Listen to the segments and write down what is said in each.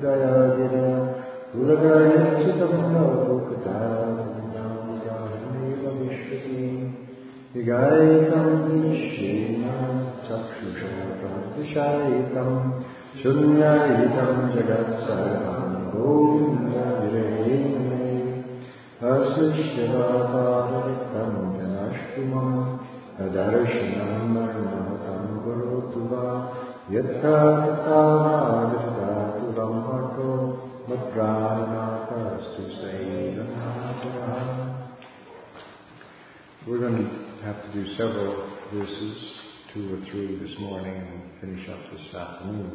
Gayadina Ulagaya Chitamana Bukadavameva Vishwati Vigaitam Vishena Chakshusha Pradishaitam Shunyaitam Jagat Sarvam Govinda Virehime Aslishyava Paraditam Ganashtumam Adarshanam Marmahatam Gurutuva Yatha Tatavadhita Tulamhato Mapranamapastu Sayyidanaha. We're going to have to do several verses, 2 or 3 this morning, and finish up this afternoon.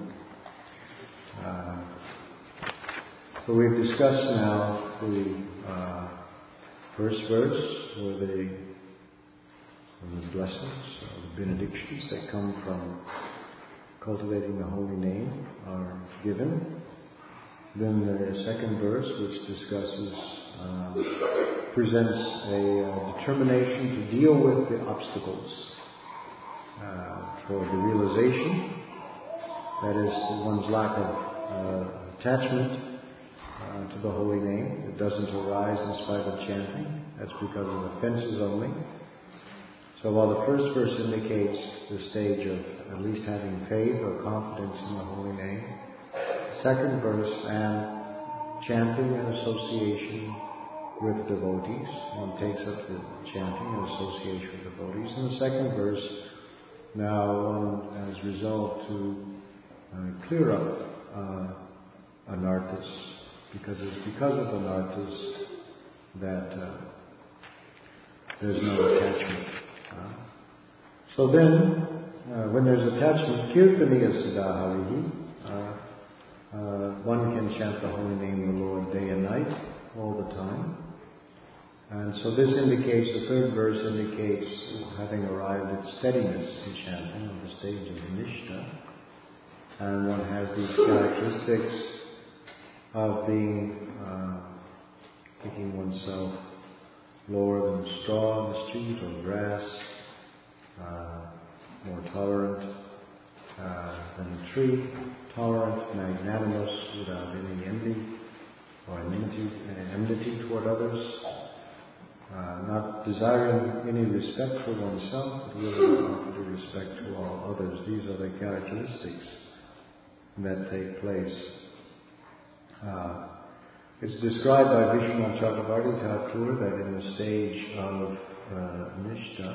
So we've discussed now the first verse, or the blessings, or the benedictions that come from cultivating the holy name are given. Then the second verse, which discusses, presents a determination to deal with the obstacles for the realization, that is, one's lack of attachment to the holy name. It doesn't arise in spite of chanting. That's because of offenses only. So while the first verse indicates the stage of at least having faith or confidence in the holy name, the second verse and chanting and association with devotees, one takes up the chanting and association with devotees. In the second verse, now one has resolved to clear up anarthas, because it's because of anarthas that there's no attachment. So then, when there's attachment, kirtaniya sadaharihi, one can chant the holy name of the Lord day and night, all the time. And so this indicates, the third verse indicates having arrived at steadiness in chanting on the stage of Nishta. And one has these characteristics of being, picking oneself lower than straw on the street or grass, more tolerant than a tree, tolerant, magnanimous, without any envy or enmity toward others, not desiring any respect for oneself, but willing to offer respect to all others. These are the characteristics that take place. It's described by Vishwanath Chakravarti Thakur that in the stage of Nishta,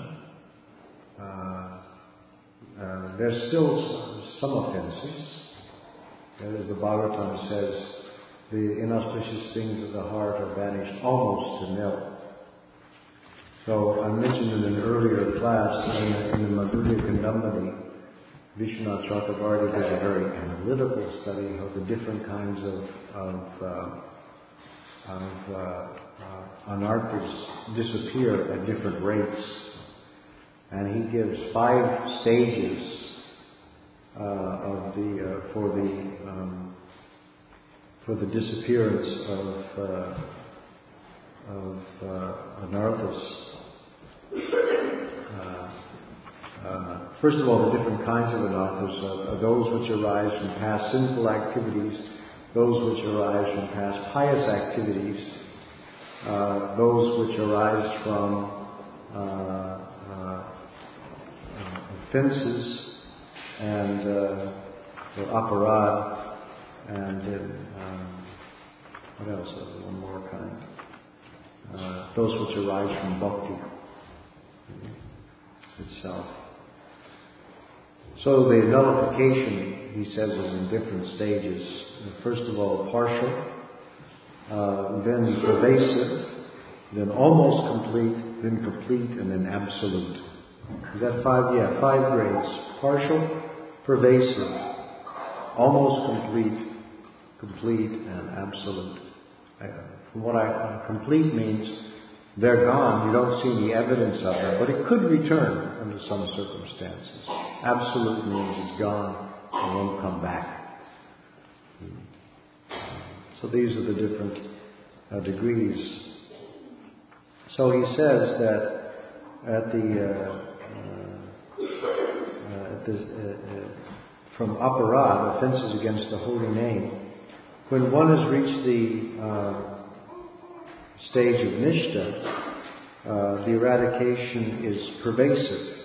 there's still some offenses. As the Bhagavatam says, the inauspicious things of the heart are banished almost to nil. So I mentioned in an earlier class, in the Madhurya Kandambani, Vishwanath Chakravarti does a very analytical study of the different kinds of anarthas disappear at different rates. And he gives 5 stages for the disappearance of anarthas. First of all, the different kinds of anarthas are those which arise from past sinful activities, those which arise from past pious activities, those which arise from offenses and aparad, and what else? One more kind. Those which arise from bhakti itself. So the nullification, he says, is in different stages. First of all, partial, then pervasive, then almost complete, then complete, and then absolute. Is that 5? Yeah, 5 grades. Partial, pervasive, almost complete, and absolute. From what complete means, they're gone. You don't see any evidence of them, but it could return under some circumstances. Absolute means it's gone and won't come back. So these are the different degrees. So he says that from aparad, offenses against the holy name, when one has reached the stage of Nishta, the eradication is pervasive.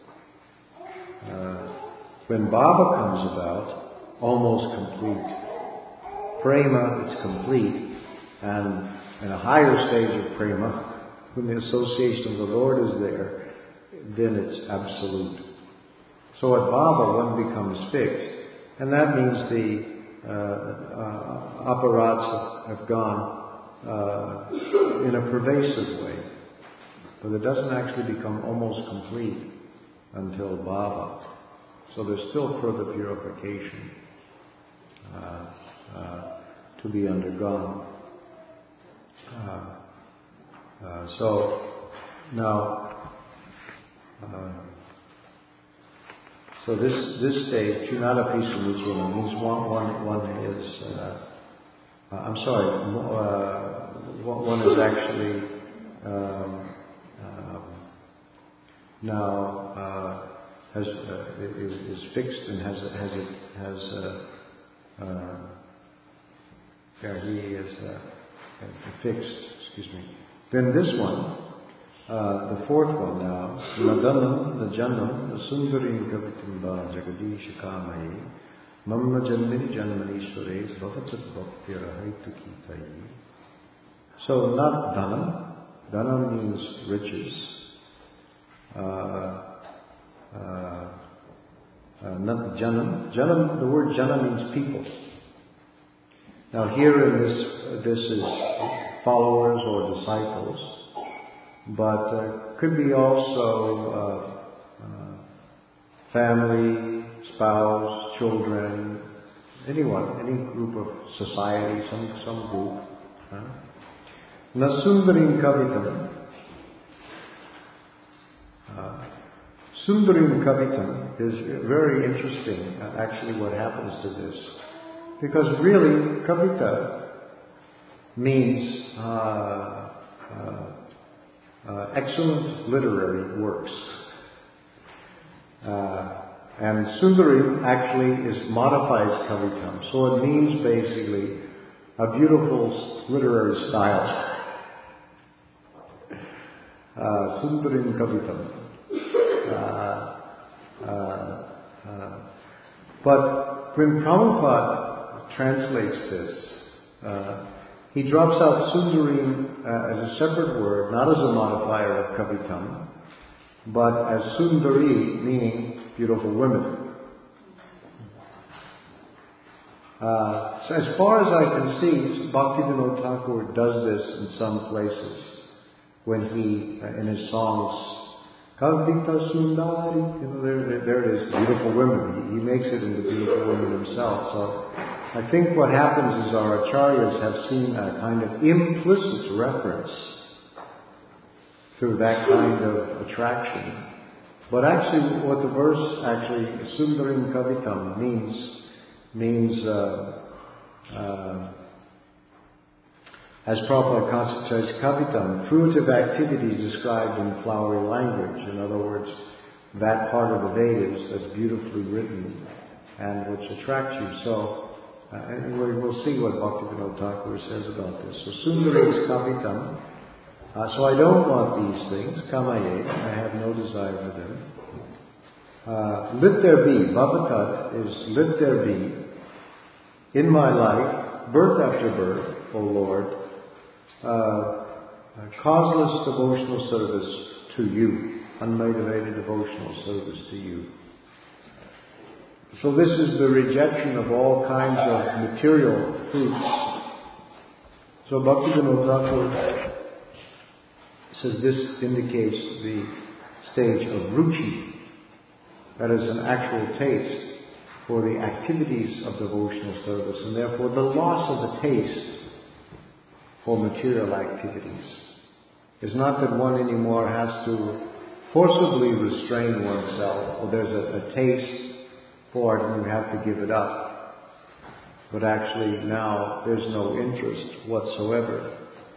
When Bhava comes about, almost complete. Prema is complete, and in a higher stage of prema, when the association of the Lord is there, then it's absolute. So at Bhava one becomes fixed, and that means the aparats have gone in a pervasive way. But it doesn't actually become almost complete until Bhava. So there's still further purification to be undergone. So this stage, Chunadapisa Muchina, means one is, one is actually now is fixed and he is fixed. Excuse me. Then this one, the fourth one now, Nadanam, the Janam, the Sundarim Kavitimba Jagadish Kamayi, Mamma Janmini Janmani Surays, Bhavatat Bhakti Rahaitu Kitayi. So not Dhanam. Dhanam means riches. Not Janam. Janam, the word Jana means people. Now here in this is followers or disciples, but could be also family, spouse, children, anyone, any group of society, some group. Nasundarim Kavitam. Sundarim Kavitam is very interesting, actually, what happens to this. Because really, Kavita means excellent literary works. And Sundarim actually modifies Kavitam. So it means basically a beautiful literary style. Sundarim Kavitam. But when Prabhupada translates this, he drops out Sundarim as a separate word, not as a modifier of Kavitam, but as Sundari, meaning beautiful women. So as far as I can see, Bhaktivinoda Thakur does this in some places when he, in his songs, Kavita Sundari, there it is, beautiful women. He makes it into beautiful women himself. So I think what happens is our acharyas have seen a kind of implicit reference to that kind of attraction. But actually, what the verse actually, Sundarim Kavitam, means as Prabhupada concentrates Kavitam, fruitive activities described in flowery language. In other words, that part of the Vedas that's beautifully written and which attracts you. So, anyway, we'll see what Bhaktivinoda Thakur says about this. So, Sundarim is Kavitam. So I don't want these things, Kamaye, I have no desire for them. Let there be, Bhavatat is let there be, in my life, birth after birth, O Lord, causeless devotional service to you, unmotivated devotional service to you. So this is the rejection of all kinds of material fruits. So Bhaktivinoda Thakur says this indicates the stage of ruchi, that is an actual taste for the activities of devotional service, and therefore the loss of the taste for material activities. It's not that one anymore has to forcibly restrain oneself, or there's a taste for it and you have to give it up. But actually now there's no interest whatsoever.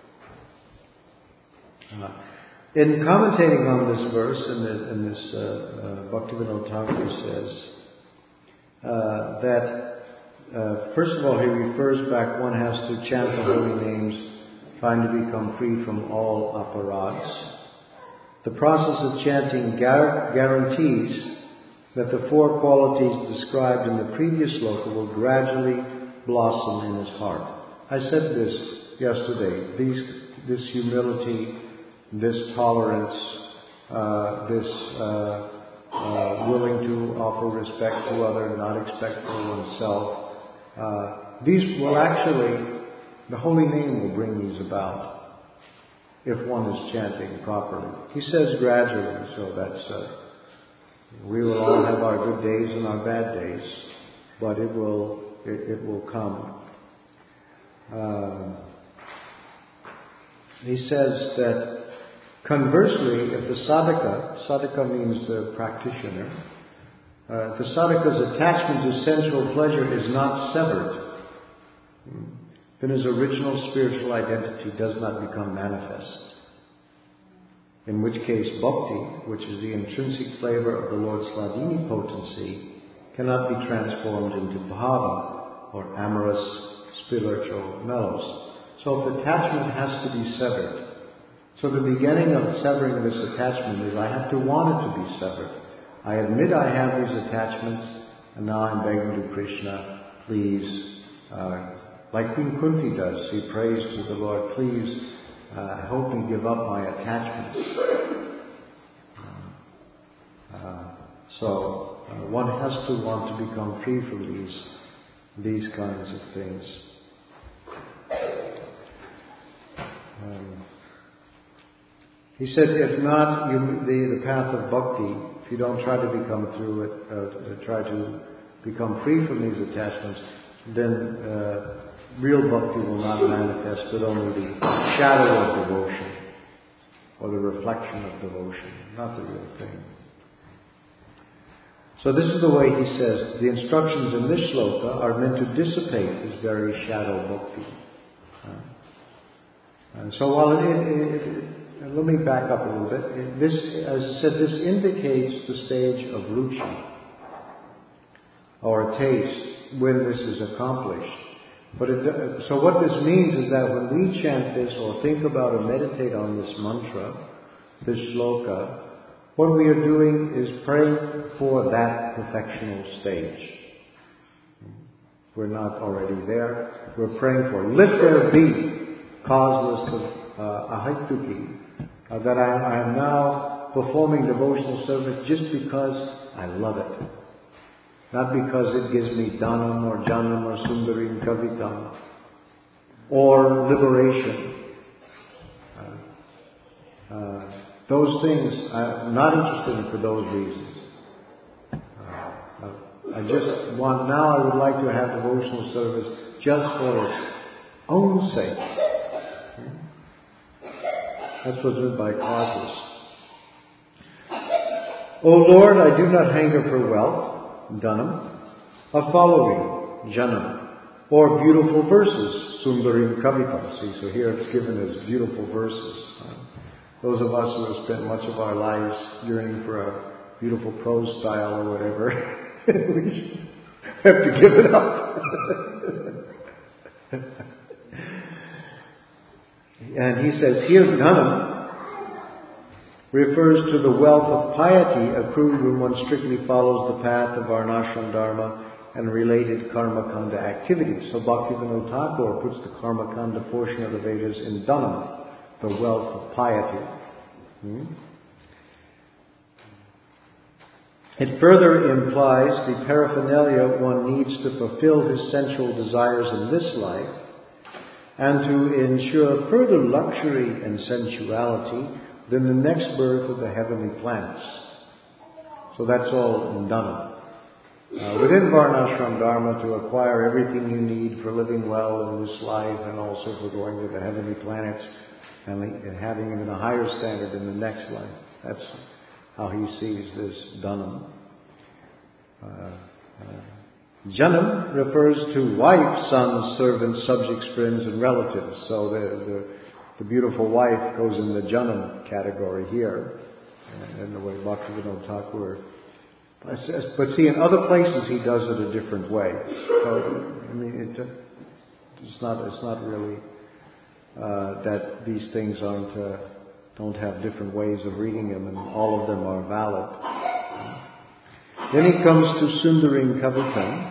In commentating on this verse, in this Bhaktivinoda Thakur says that First of all, he refers back, one has to chant the holy names, trying to become free from all aparats. The process of chanting guarantees that the four qualities described in the previous sloka will gradually blossom in his heart. I said this yesterday. This humility, this tolerance, this willing to offer respect to others, not expect for oneself. These will actually, the holy name will bring these about if one is chanting properly. He says gradually, so that's, we will all have our good days and our bad days, but it will come. He says that conversely, if the sadhaka means the practitioner, if the sadhaka's attachment to sensual pleasure is not severed, then his original spiritual identity does not become manifest. In which case bhakti, which is the intrinsic flavor of the Lord's Hladini potency, cannot be transformed into bhava, or amorous spiritual mellows. So if attachment has to be severed, so the beginning of severing this attachment is I have to want it to be severed. I admit I have these attachments, and now I'm begging to Krishna, please, like Queen Kunti does, she prays to the Lord, please help me give up my attachments. So one has to want to become free from these kinds of things. He said, if not, the path of bhakti, if you don't try to become through it, try to become free from these attachments, then real bhakti will not manifest, but only the shadow of devotion, or the reflection of devotion, not the real thing. So this is the way he says, the instructions in this shloka are meant to dissipate this very shadow bhakti. And so while let me back up a little bit. This, as I said, this indicates the stage of ruchi, or a taste, when this is accomplished. But so what this means is that when we chant this, or think about or meditate on this mantra, this shloka, what we are doing is praying for that perfectional stage. We're not already there. We're praying for, let there be causeless ahaituki, that I am now performing devotional service just because I love it. Not because it gives me dhanam or janam or sundarim kavitam or liberation. Those things I'm not interested in for those reasons. I just want, now I would like to have devotional service just for its own sake. That's what's meant by causes. O Lord, I do not hanker for wealth, dhanam, of following, janam, or beautiful verses, sundarim kavitam. See, so here it's given as beautiful verses. Those of us who have spent much of our lives yearning for a beautiful prose style or whatever, we have to give it up. And he says here, dhanam refers to the wealth of piety accrued when one strictly follows the path of varnashram dharma and related karma kanda activities. So Bhaktivinoda Thakur puts the karma kanda portion of the Vedas in dhanam, the wealth of piety. It further implies the paraphernalia one needs to fulfill his sensual desires in this life, and to ensure further luxury and sensuality than the next birth of the heavenly planets. So that's all in dhanam. Within Varnashram Dharma, to acquire everything you need for living well in this life and also for going to the heavenly planets and having even a higher standard in the next life. That's how he sees this dhanam. Janam refers to wife, sons, servants, subjects, friends, and relatives. So the beautiful wife goes in the janam category here, and the way Bhaktivinoda Thakur But see, in other places he does it a different way. So, I mean, it's not really that these things don't have different ways of reading them, and all of them are valid. Then he comes to Sundarim Kavitam.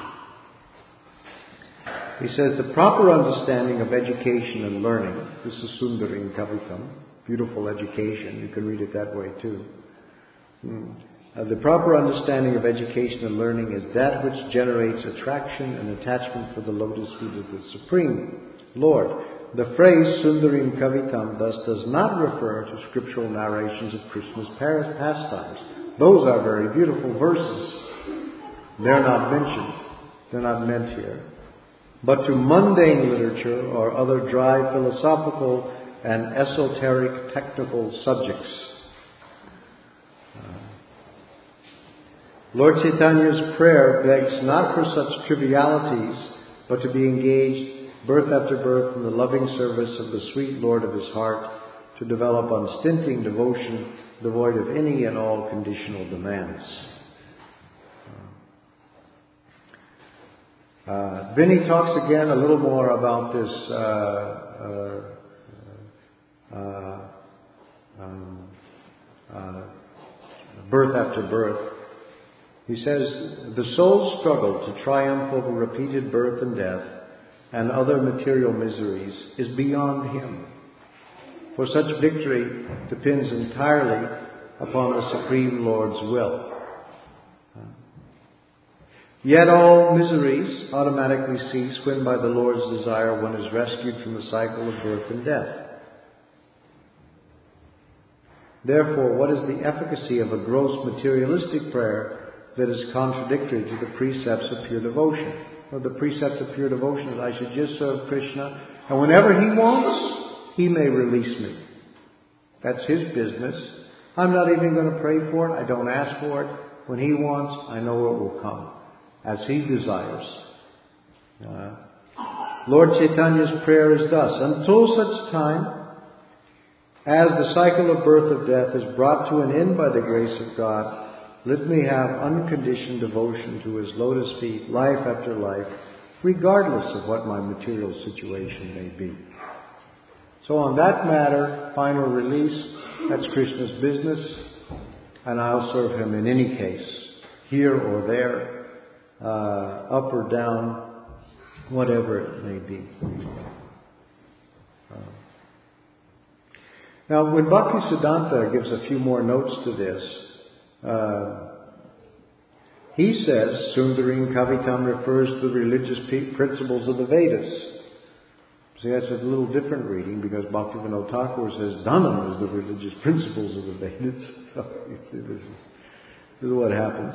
He says the proper understanding of education and learning. This is Sundarim Kavitam, beautiful education. You can read it that way too. The proper understanding of education and learning is that which generates attraction and attachment for the lotus feet of the Supreme Lord. The phrase Sundarim Kavitam thus does not refer to scriptural narrations of Krishna's pastimes. Those are very beautiful verses. They're not mentioned. They're not meant here. But to mundane literature or other dry philosophical and esoteric technical subjects. Lord Chaitanya's prayer begs not for such trivialities, but to be engaged birth after birth in the loving service of the sweet Lord of his heart, to develop unstinting devotion devoid of any and all conditional demands. Then he talks again a little more about this birth after birth. He says, the soul's struggle to triumph over repeated birth and death and other material miseries is beyond him. For such victory depends entirely upon the Supreme Lord's will. Yet all miseries automatically cease when by the Lord's desire one is rescued from the cycle of birth and death. Therefore, what is the efficacy of a gross materialistic prayer that is contradictory to the precepts of pure devotion? Well, the precepts of pure devotion is I should just serve Krishna, and whenever he wants, he may release me. That's his business. I'm not even going to pray for it. I don't ask for it. When he wants, I know it will come, as he desires. Lord Chaitanya's prayer is thus: until such time as the cycle of birth and death is brought to an end by the grace of God, let me have unconditioned devotion to his lotus feet, life after life, regardless of what my material situation may be. So on that matter, final release, that's Krishna's business, and I'll serve him in any case, here or there, up or down, whatever it may be. Now, when Bhaktisiddhanta gives a few more notes to this, he says Sundarim Kavitam refers to the religious principles of the Vedas. See, that's a little different reading, because Bhaktivinoda Thakur says Dhanam is the religious principles of the Vedas. So, this is what happens.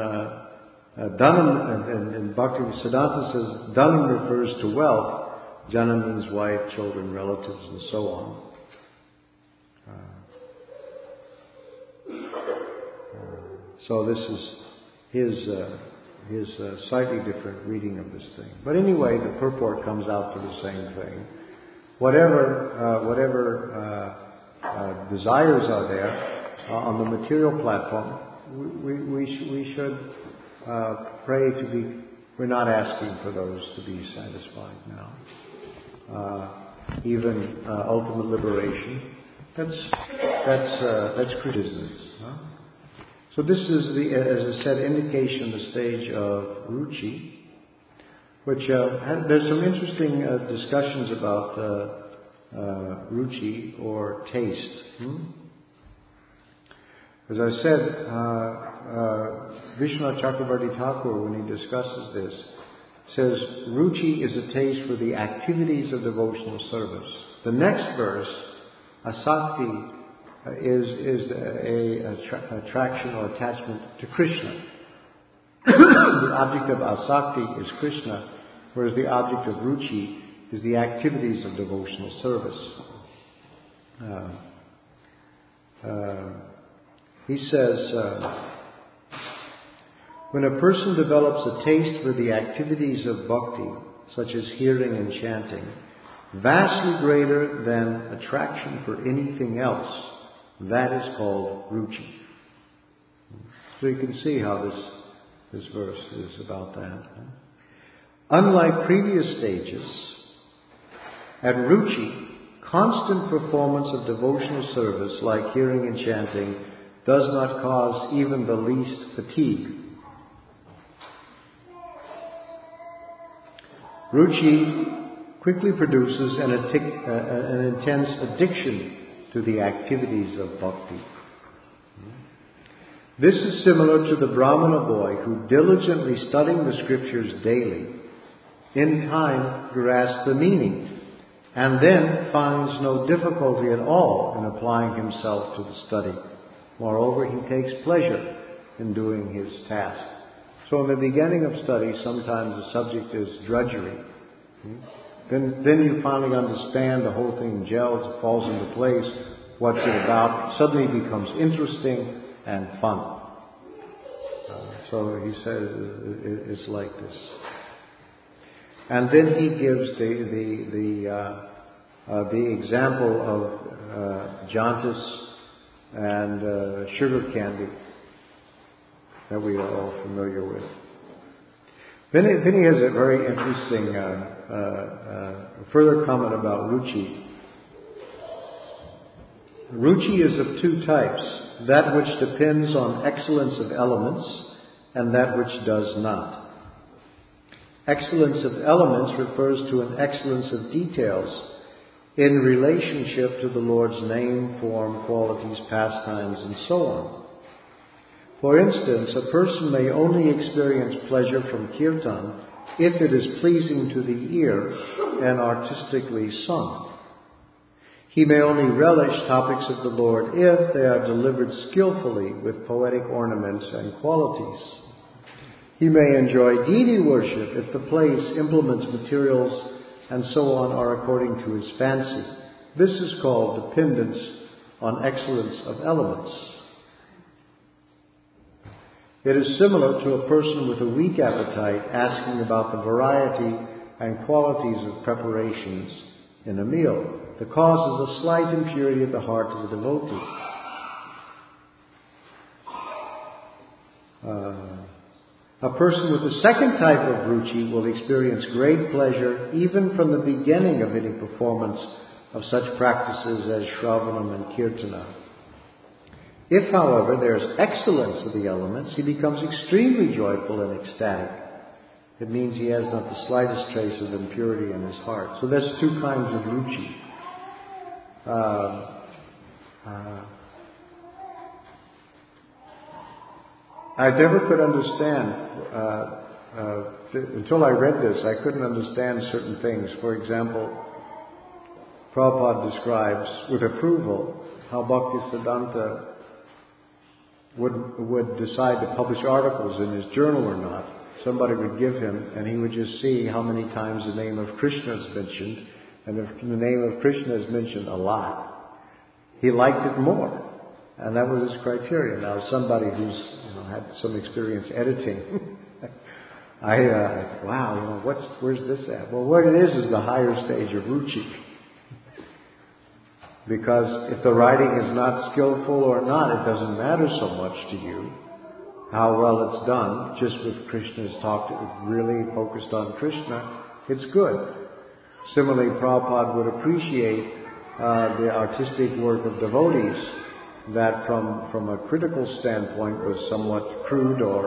Dhanam, and Bhaktisiddhanta says Dhanam refers to wealth. Jana means wife, children, relatives, and so on. So this is his slightly different reading of this thing. But anyway, the purport comes out to the same thing. Whatever desires are there on the material platform, we should pray to be. We're not asking for those to be satisfied now. Even ultimate liberation. That's criticism. Huh? So this is as I said, indication the stage of ruchi, which there's some interesting discussions about ruchi or taste. As I said, Vishwanath Chakravarti Thakur, when he discusses this, says ruchi is a taste for the activities of devotional service. The next verse, asakti, is a attraction or attachment to Krishna. The object of asakti is Krishna, whereas the object of ruchi is the activities of devotional service. He says, when a person develops a taste for the activities of bhakti, such as hearing and chanting, vastly greater than attraction for anything else, that is called ruchi. So you can see how this verse is about that. Unlike previous stages, at Ruchi, constant performance of devotional service like hearing and chanting does not cause even the least fatigue. Ruchi quickly produces an intense addiction to the activities of bhakti. This is similar to the Brahmana boy who, diligently studying the scriptures daily, in time grasps the meaning and then finds no difficulty at all in applying himself to the study. Moreover, he takes pleasure in doing his task. So in the beginning of study, sometimes the subject is drudgery. Then you finally understand, the whole thing gels, falls into place, what's it about. Suddenly it becomes interesting and fun. So he says it's like this. And then he gives the example of jaundice and sugar candy that we are all familiar with. Then he has a very interesting further comment about ruchi. Ruchi is of two types: that which depends on excellence of elements and that which does not. Excellence of elements refers to an excellence of details in relationship to the Lord's name, form, qualities, pastimes, and so on. For instance, a person may only experience pleasure from kirtan if it is pleasing to the ear and artistically sung. He may only relish topics of the Lord if they are delivered skillfully with poetic ornaments and qualities. He may enjoy deity worship if the place, implements, materials, and so on are according to his fancy. This is called dependence on excellence of elements. It is similar to a person with a weak appetite asking about the variety and qualities of preparations in a meal. The cause is a slight impurity of the heart of the devotee. A person with the second type of ruchi will experience great pleasure even from the beginning of any performance of such practices as Shravanam and Kirtana. If, however, there is excellence of the elements, he becomes extremely joyful and ecstatic. It means he has not the slightest trace of impurity in his heart. So there's two kinds of ruchi. I never could understand, until I read this, I couldn't understand certain things. For example, Prabhupada describes with approval how Bhaktisiddhanta would decide to publish articles in his journal or not. Somebody would give him, and he would just see how many times the name of Krishna is mentioned, and if the name of Krishna is mentioned a lot, he liked it more. And that was his criteria. Now, somebody who's had some experience editing, wow, where's this at? Well, what it is the higher stage of ruchi. Because if the writing is not skillful or not, it doesn't matter so much to you how well it's done. Just with Krishna's talk, really focused on Krishna, it's good. Similarly, Prabhupada would appreciate the artistic work of devotees that from a critical standpoint was somewhat crude or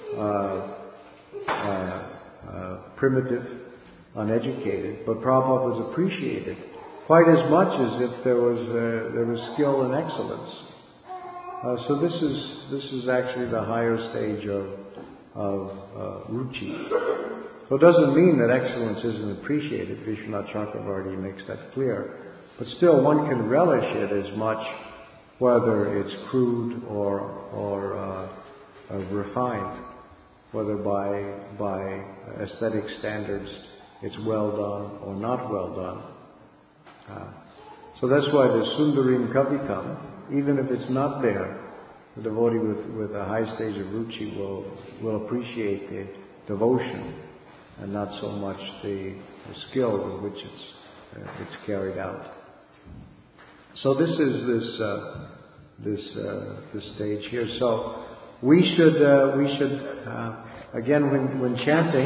primitive, uneducated, but Prabhupada was appreciated quite as much as if there was skill and excellence. So this is actually the higher stage of ruchi. So it doesn't mean that excellence isn't appreciated. Vishwanath Chakravarti makes that clear. But still, one can relish it as much, whether it's crude or refined, whether by aesthetic standards it's well done or not well done. So that's why the Sundarim Kavitam, even if it's not there, the devotee with a high stage of ruchi will appreciate the devotion and not so much the skill with which it's carried out. So this is this stage here. So We should again, when chanting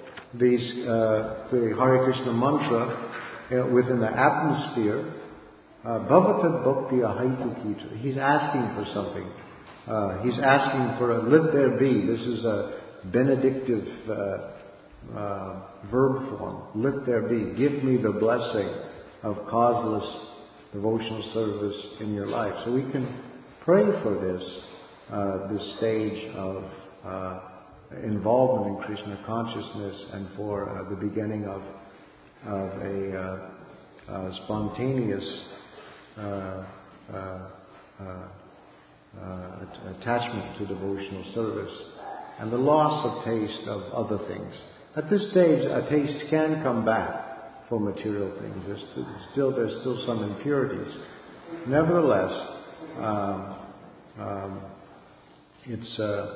the Hare Krishna mantra within the atmosphere, Bhavatad Bhakti Ahaitu Kita. He's asking for something. He's asking for a let there be. This is a benedictive verb form. Let there be. Give me the blessing of causeless devotional service in your life. So we can pray for this stage of involvement in Krishna consciousness and for the beginning of a spontaneous attachment to devotional service and the loss of taste of other things. At this stage, a taste can come back for material things. There's still some impurities. Nevertheless, it's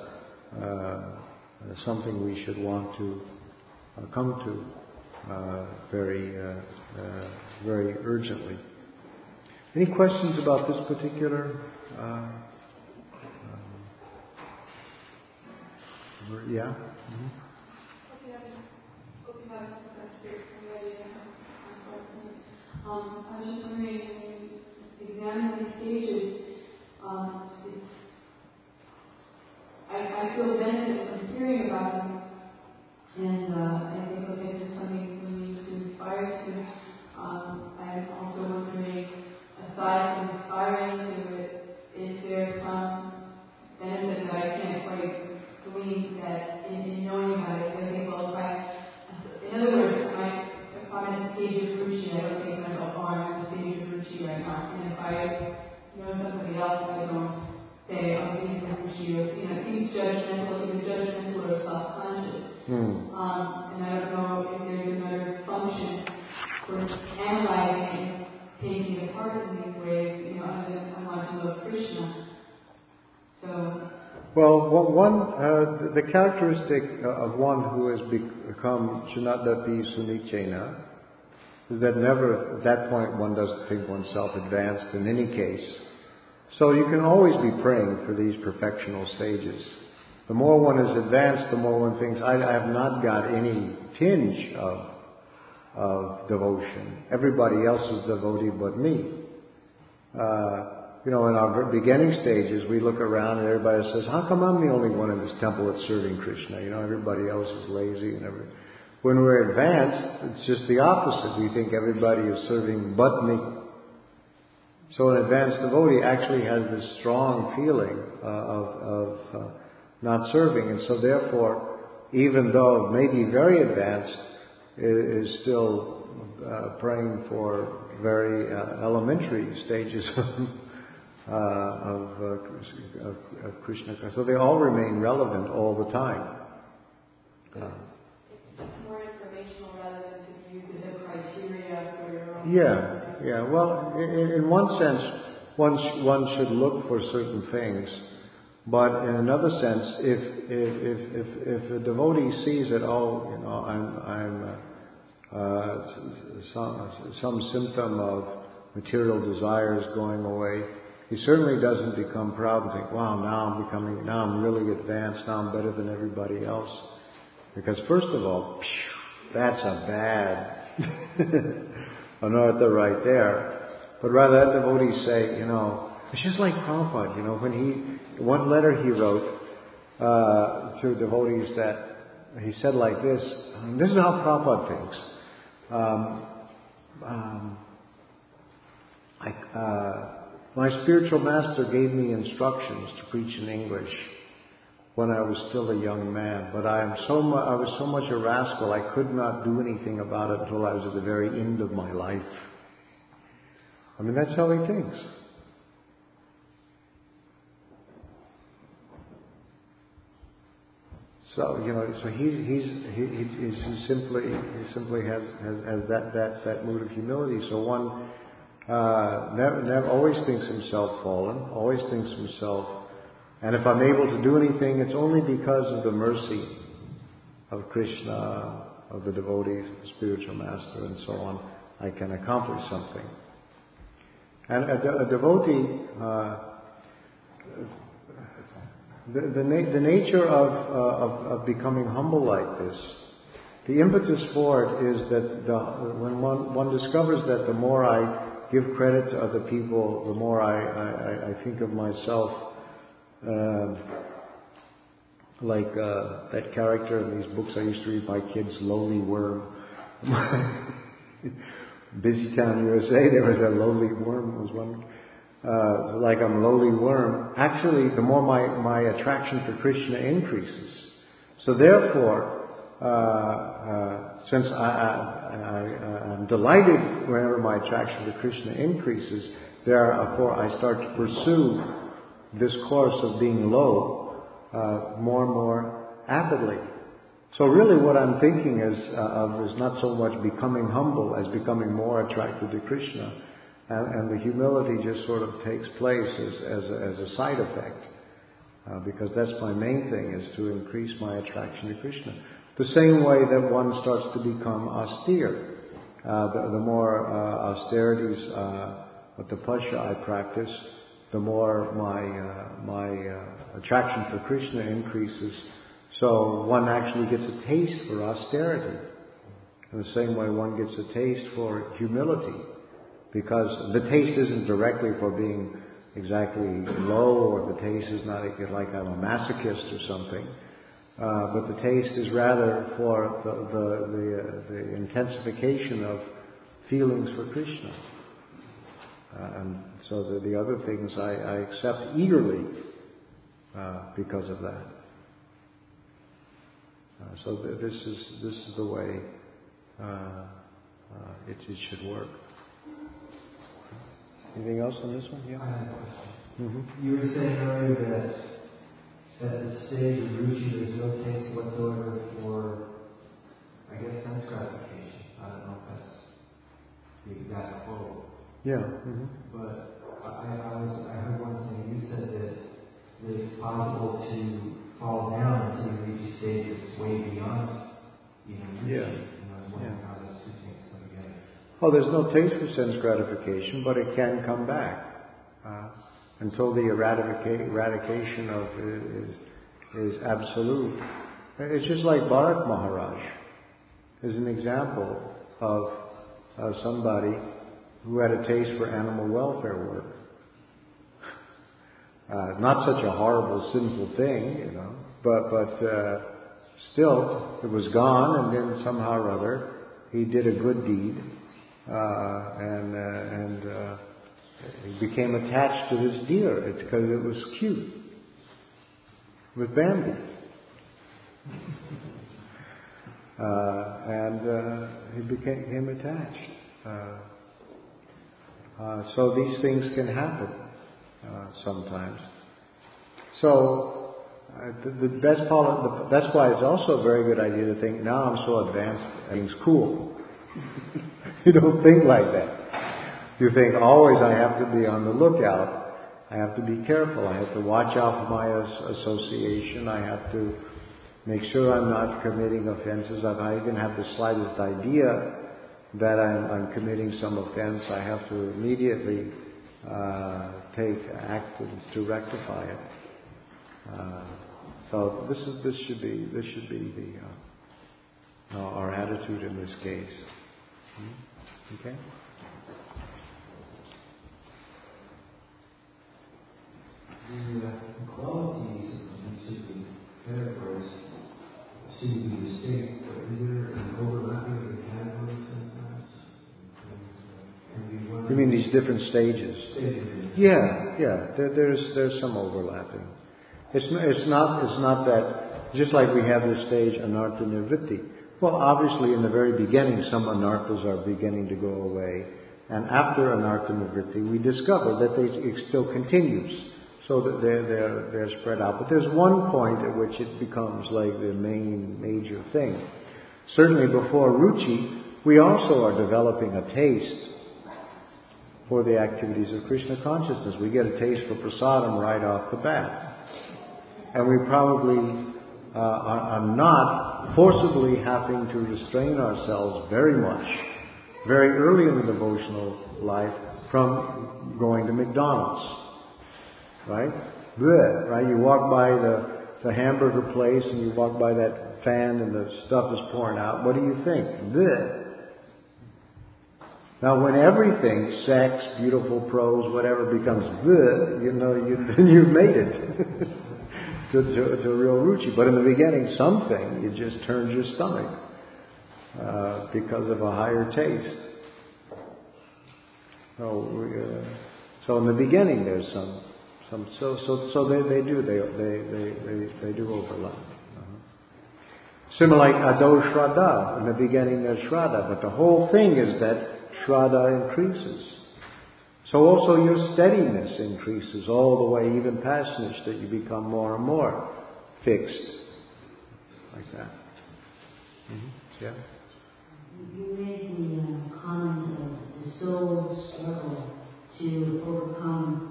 something we should want to come to very urgently. Any questions about this particular? Yeah. Mm-hmm. I was just wondering, when you examine these stages, I feel benefit from hearing about them, and I think this is something we need to aspire to. I'm also wondering, aside from aspiring to it, is there some benefit that I can't quite glean that in knowing about it? I think, well, in other words, if I'm in the stage of Ruchi, I don't think myself, oh, I'm in the stage of Ruchi right now. And if I know somebody else, I don't say, oh, he's in Ruchi, or, it seems judgmental, either judgmental or self-conscious. And I don't know if there's another function for analyzing and taking it apart in these ways, other than I want to love Krishna. So. Well, the characteristic of one who has become Shanadati Sunichena is that never, at that point, one doesn't think oneself advanced in any case. So you can always be praying for these perfectional stages. The more one is advanced, the more one thinks, I have not got any tinge of devotion. Everybody else is devotee but me. In our beginning stages, we look around and everybody says, how come I'm the only one in this temple that's serving Krishna? Everybody else is lazy and everything. When we're advanced, it's just the opposite. We think everybody is serving but me. So an advanced devotee actually has this strong feeling of not serving. And so therefore, even though it may be very advanced, is still praying for very elementary stages of Krishna. So they all remain relevant all the time. It's more informational rather than to use it as criteria for your own. Yeah. Well, in one sense, one should look for certain things, but in another sense, if a devotee sees that, I'm some symptom of material desires going away, he certainly doesn't become proud and think, wow, now I'm really advanced, now I'm better than everybody else. Because first of all, that's a bad anartha right there. But rather that devotee say, it's just like Prabhupada, when one letter he wrote to devotees that he said like this is how Prabhupada thinks. My spiritual master gave me instructions to preach in English when I was still a young man, but I was so much a rascal I could not do anything about it until I was at the very end of my life. That's how he thinks. So he simply has that mood of humility. So one never always thinks himself fallen, always thinks himself. And if I'm able to do anything, it's only because of the mercy of Krishna, of the devotees, of the spiritual master, and so on. I can accomplish something. And a devotee, the nature of becoming humble like this, the impetus for it is that when one discovers that the more I give credit to other people, the more I think of myself like that character in these books I used to read my kids, Lowly Worm. Busy Town, USA, there was a lowly worm, was one. Like I'm a lowly worm. Actually, the more my attraction for Krishna increases. So therefore, since I'm delighted whenever my attraction to Krishna increases, therefore I start to pursue this course of being low more and more avidly. So really what I'm thinking of is not so much becoming humble as becoming more attracted to Krishna. And the humility just sort of takes place as a side effect. Because that's my main thing, is to increase my attraction to Krishna. The same way that one starts to become austere. The more austerities, tapasya I practice, the more my attraction for Krishna increases. So one actually gets a taste for austerity. In the same way one gets a taste for humility. Because the taste isn't directly for being exactly low, or the taste is not like I'm a masochist or something. But the taste is rather for the intensification of feelings for Krishna. And so the other things I accept eagerly because of that. So this is the way it should work. Anything else on this one? Yeah. I have a question. Mm-hmm. You were saying earlier that at the stage of Ruchi there's no taste whatsoever for, I guess, sense gratification. I don't know if that's the exact quote. Yeah. Mm-hmm. But I heard one thing. You said that it's possible to fall down until you reach a stage that's way beyond Ruchi. Yeah. And I was wondering how those two things come together. Oh, there's no taste for sense gratification, but it can come back until the eradication of is absolute. It's just like Bharat Maharaj is an example of somebody who had a taste for animal welfare work. Not such a horrible, sinful thing, but still, it was gone, and then somehow or other he did a good deed. And he became attached to this deer. It's because it was cute. With Bambi. And he became attached. So these things can happen sometimes. So the best part, that's why it's also a very good idea to think, now I'm so advanced, things cool. You don't think like that. You think always I have to be on the lookout. I have to be careful. I have to watch out for my association. I have to make sure I'm not committing offenses. If I even have the slightest idea that I'm committing some offense, I have to immediately take actions to rectify it. So this should be the our attitude in this case. Okay. The qualities of the categories seem to be distinct, but is there an overlapping of the categories sometimes? You mean these different stages? Yeah. There's some overlapping. It's not that, just like we have this stage anartha nivritti. Well, obviously in the very beginning some anarthas are beginning to go away, and after anartha nivritti we discover that it still continues, so that they're spread out. But there's one point at which it becomes like the major thing. Certainly before Ruchi, we also are developing a taste for the activities of Krishna consciousness. We get a taste for prasadam right off the bat. And we probably are not forcibly having to restrain ourselves very much, very early in the devotional life, from going to McDonald's. Right? bleh, right? You walk by the hamburger place and you walk by that fan and the stuff is pouring out. What do you think? Bleh. Now, when everything, sex, beautiful prose, whatever, becomes bleh, you've made it to real ruchi. But in the beginning, something, it just turns your stomach because of a higher taste. So in the beginning, there's some. So they do overlap. Similar like Ado Shraddha. In the beginning, there's Shraddha, but the whole thing is that Shraddha increases. So also your steadiness increases all the way, even past Nish, that you become more and more fixed. Like that. Mm-hmm. Yeah? You made the comment of the soul's struggle to overcome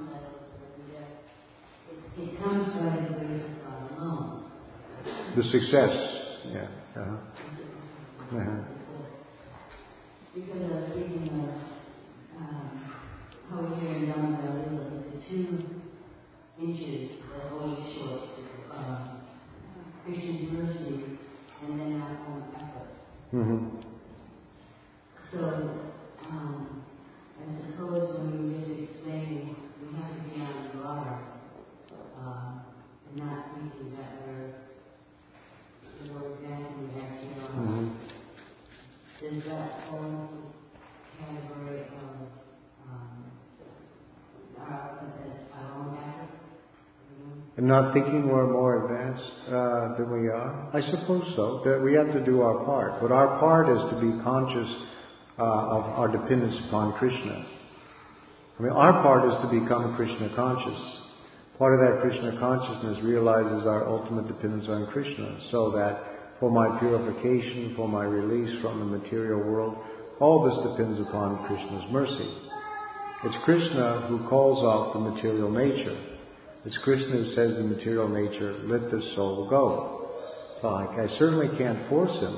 it comes by the grace of God alone. The success, yeah. Uh-huh. Because I was thinking of how we hear in Dhamma Valley the 2 inches that always short Krishna's mercy and then our own effort. Mm-hmm. So, I suppose when we were just explaining, we have to be on the guard, and not thinking that we're advancing the actually are. Mm-hmm. Does that fall into the category of our own effort? And not thinking we're more advanced than we are? I suppose so. That we have to do our part. But our part is to be conscious of our dependence upon Krishna. I mean, our part is to become Krishna conscious. Part of that Krishna consciousness realizes our ultimate dependence on Krishna, so that for my purification, for my release from the material world, all this depends upon Krishna's mercy. It's Krishna who calls out the material nature. It's Krishna who says in material nature, let this soul go. So I certainly can't force him.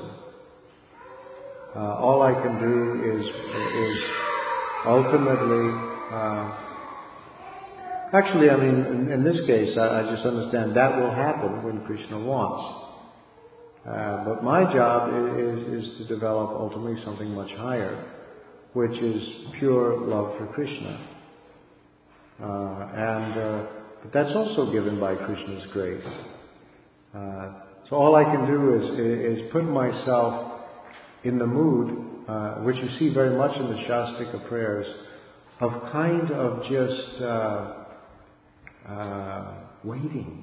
All I can do is ultimately... Actually, I mean, in this case, I just understand that will happen when Krishna wants. But my job is to develop ultimately something much higher, which is pure love for Krishna. But that's also given by Krishna's grace. So all I can do is put myself in the mood, which you see very much in the Shastika prayers, of kind of just waiting.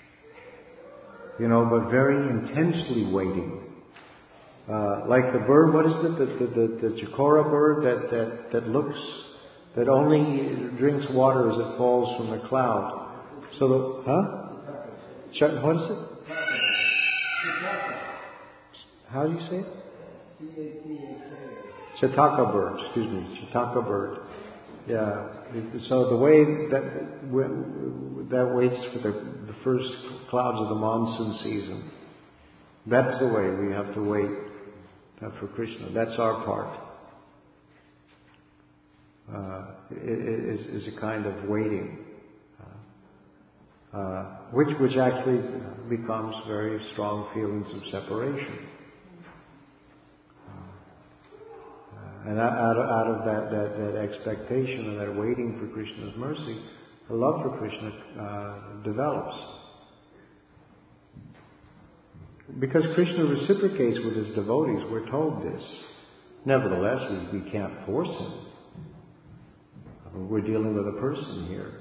But very intensely waiting. Like the bird, what is it? The chakora bird that looks, that only drinks water as it falls from the cloud. So what is it? How do you say it? Chataka bird, Chataka bird. Yeah. So the way that waits for the first clouds of the monsoon season, that's the way we have to wait for Krishna. That's our part. Is a kind of waiting, which actually becomes very strong feelings of separation. And out of that expectation and that waiting for Krishna's mercy, the love for Krishna develops. Because Krishna reciprocates with his devotees, we're told this. Nevertheless, we can't force him. We're dealing with a person here.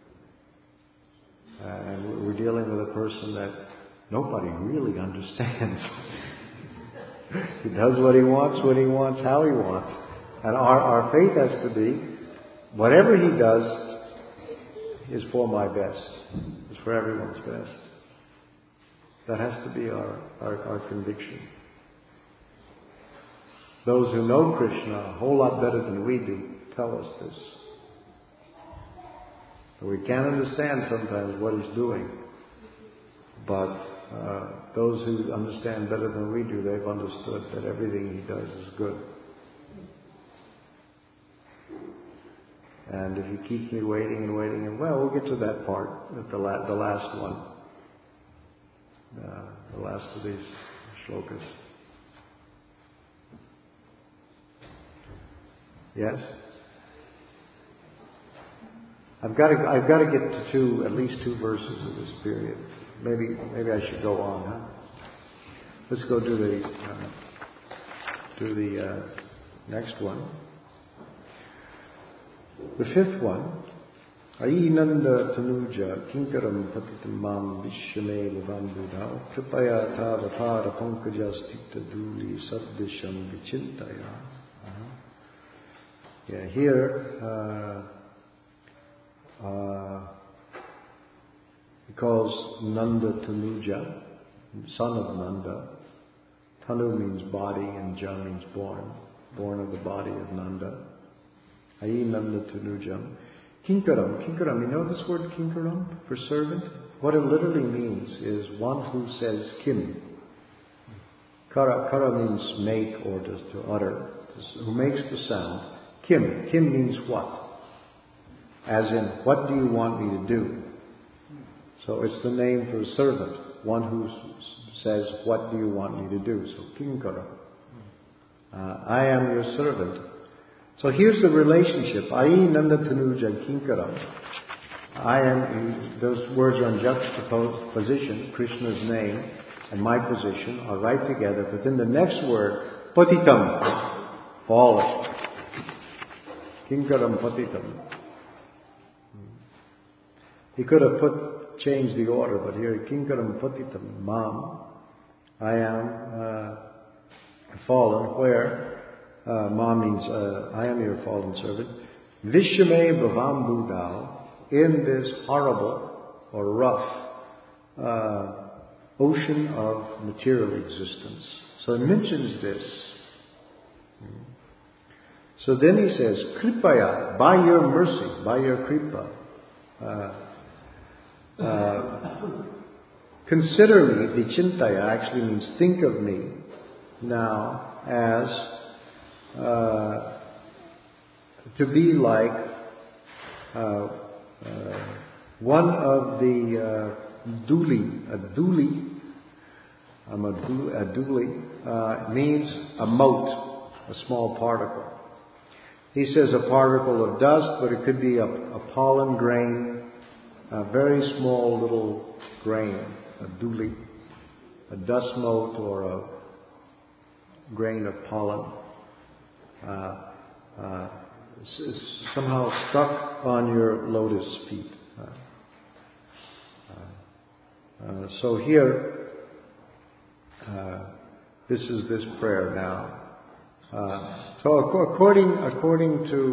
And we're dealing with a person that nobody really understands. He does what he wants, when he wants, how he wants. And our faith has to be, whatever he does is for my best. Is for everyone's best. That has to be our conviction. Those who know Krishna a whole lot better than we do tell us this. We can't understand sometimes what he's doing, but those who understand better than we do, they've understood that everything he does is good. And if you keep me waiting and waiting, and well, we'll get to that part, at the last one. The last of these shlokas. Yes? I've got to get to at least two verses of this period. Maybe I should go on, huh? Let's go do the next one. The fifth one. Ainanda tanuja kinkaram patitam mam vishame vavambudao kripaya tavapara pankajastita duli saddisham vichintaya. Yeah, here he calls Nanda Tanuja, son of Nanda. Tanu means body and Ja means born of the body of Nanda. Ayi Nanda Tanujam. Kinkaram, you know this word kinkaram for servant? What it literally means is one who says kim. Kara means make or to utter, who makes the sound. Kim means what? As in, what do you want me to do? So it's the name for a servant, one who says, what do you want me to do? So kinkara. I am your servant. So here's the relationship. Ayi Nanda Tanuja Kinkaram. I am, those words are in juxtaposition. Krishna's name and my position are right together. But then the next word, patitam, fallen. Kinkaram patitam. He could have changed the order, but here, kinkaram patitam, mam. I am fallen, where Ma means, I am your fallen servant. Vishame bhavam budao, in this horrible or rough ocean of material existence. So he mentions this. So then he says, kripaya, by your mercy, by your kripa, consider me, vichintaya actually means think of me now as to be like one of the duli. A duli means a mote, a small particle. He says a particle of dust, but it could be a pollen grain, a very small little grain, a duli, a dust mote or a grain of pollen. Somehow stuck on your lotus feet. So here, this is this prayer now. So according to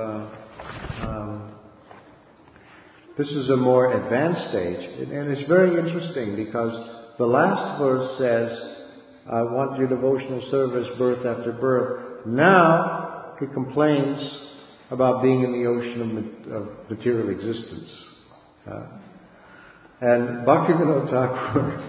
this is a more advanced stage, and it's very interesting because the last verse says, I want your devotional service birth after birth. Now he complains about being in the ocean of material existence. And Bhaktivinoda Thakur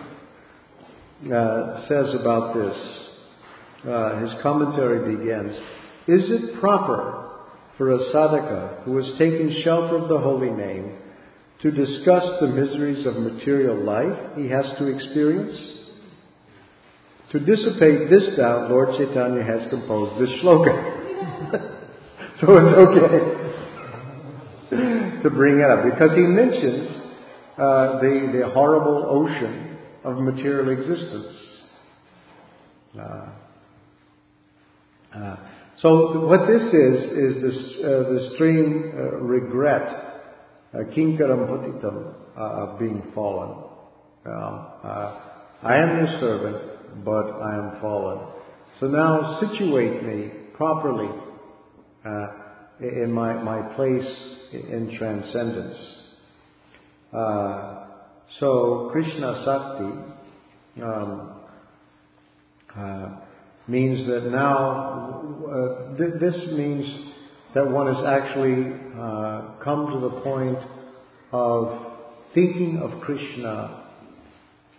says about this, his commentary begins, is it proper for a sadhaka who has taken shelter of the holy name to discuss the miseries of material life he has to experience? To dissipate this doubt, Lord Chaitanya has composed this shloka. So it's okay to bring it up, because he mentions the horrible ocean of material existence. So what this is the stream regret, kinkaram patitam, of being fallen. I am your servant, but I am fallen. So now situate me properly in my place in transcendence. So Krishna Sakti means that now this means that one has actually come to the point of thinking of Krishna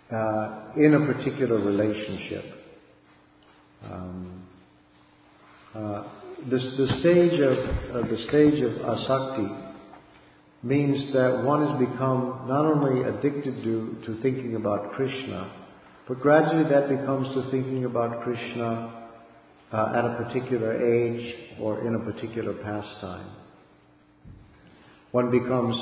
in a particular relationship. The stage of asakti means that one has become not only addicted to thinking about Krishna, but gradually that becomes to thinking about Krishna at a particular age or in a particular pastime. One becomes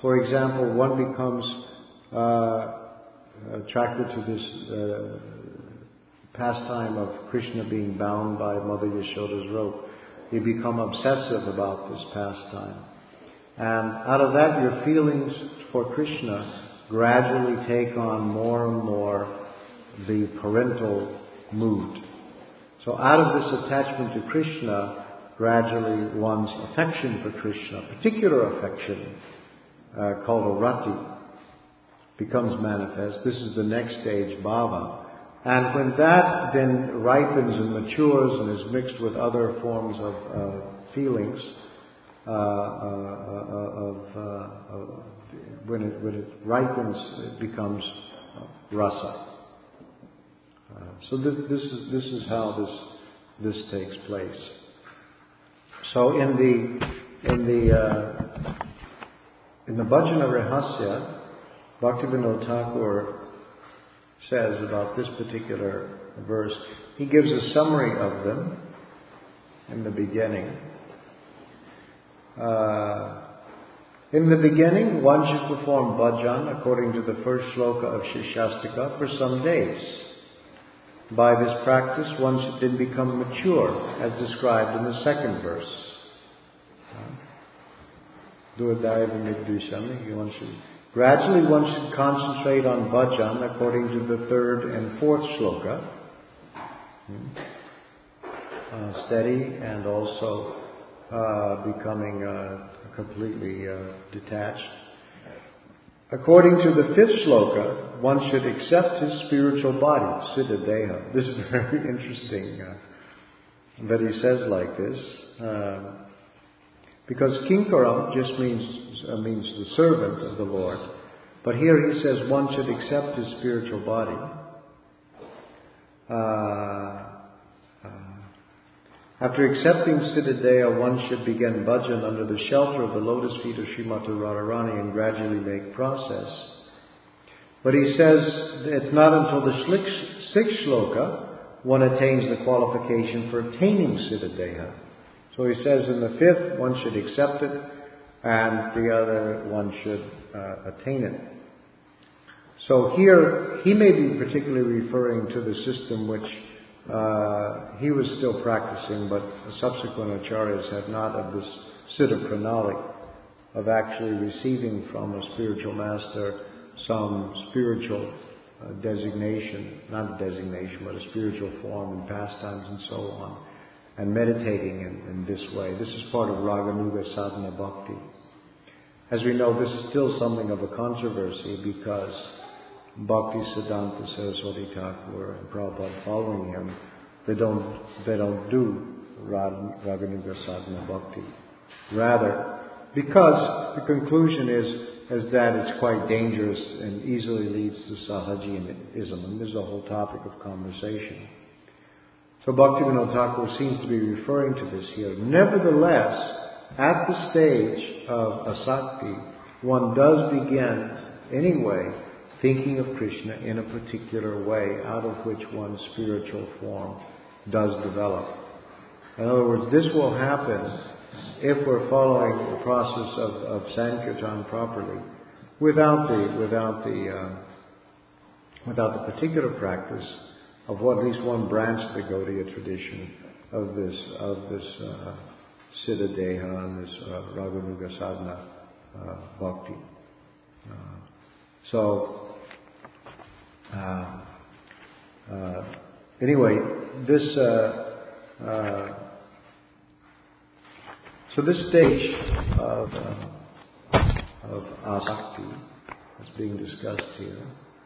attracted to this pastime of Krishna being bound by Mother Yashoda's rope. You become obsessive about this pastime. And out of that, your feelings for Krishna gradually take on more and more the parental mood. So out of this attachment to Krishna, gradually one's affection for Krishna, particular affection called a rati, becomes manifest. This is the next stage, bhava. And when that then ripens and matures and is mixed with other forms of feelings, when it ripens, it becomes rasa. So this is how this takes place. So in the Bhajana Rahasya, Bhaktivinoda Thakur says about this particular verse, he gives a summary of them in the beginning. In the beginning, one should perform bhajan according to the first shloka of Shishastika for some days. By this practice, one should then become mature, as described in the second verse. Gradually, one should concentrate on bhajan according to the third and fourth shloka. Steady and also becoming completely detached. According to the fifth shloka, one should accept his spiritual body, siddha deha. This is very interesting that he says like this, because kinkaram just means the servant of the Lord, but here he says one should accept his spiritual body. After accepting siddha deha, one should begin bhajan under the shelter of the lotus feet of Srimati Radharani and gradually make process. But he says it's not until the sixth shloka one attains the qualification for attaining siddha deha. So he says in the fifth one should accept it, and the other one should attain it. So here he may be particularly referring to the system which he was still practicing, but subsequent acharyas had not, of this siddha pranali, of actually receiving from a spiritual master some spiritual designation, not a designation, but a spiritual form and pastimes and so on, and meditating in this way. This is part of Raganuga Sadhana Bhakti. As we know, this is still something of a controversy because Bhakti Siddhanta Saraswati Thakur and Prabhupada following him, they don't do Raganuga Sadhana Bhakti. Rather, because the conclusion is that it's quite dangerous and easily leads to Sahajianism, and this is a whole topic of conversation. So Bhaktivinoda Thakur seems to be referring to this here. Nevertheless, at the stage of asakti, one does begin anyway thinking of Krishna in a particular way, out of which one's spiritual form does develop. In other words, this will happen if we're following the process of Sankirtan properly, without the particular practice of what at least one branch of the Gaudiya tradition of this siddha deha and this Raganuga Sadhana Bhakti. Anyway, this stage of asakti that's being discussed here,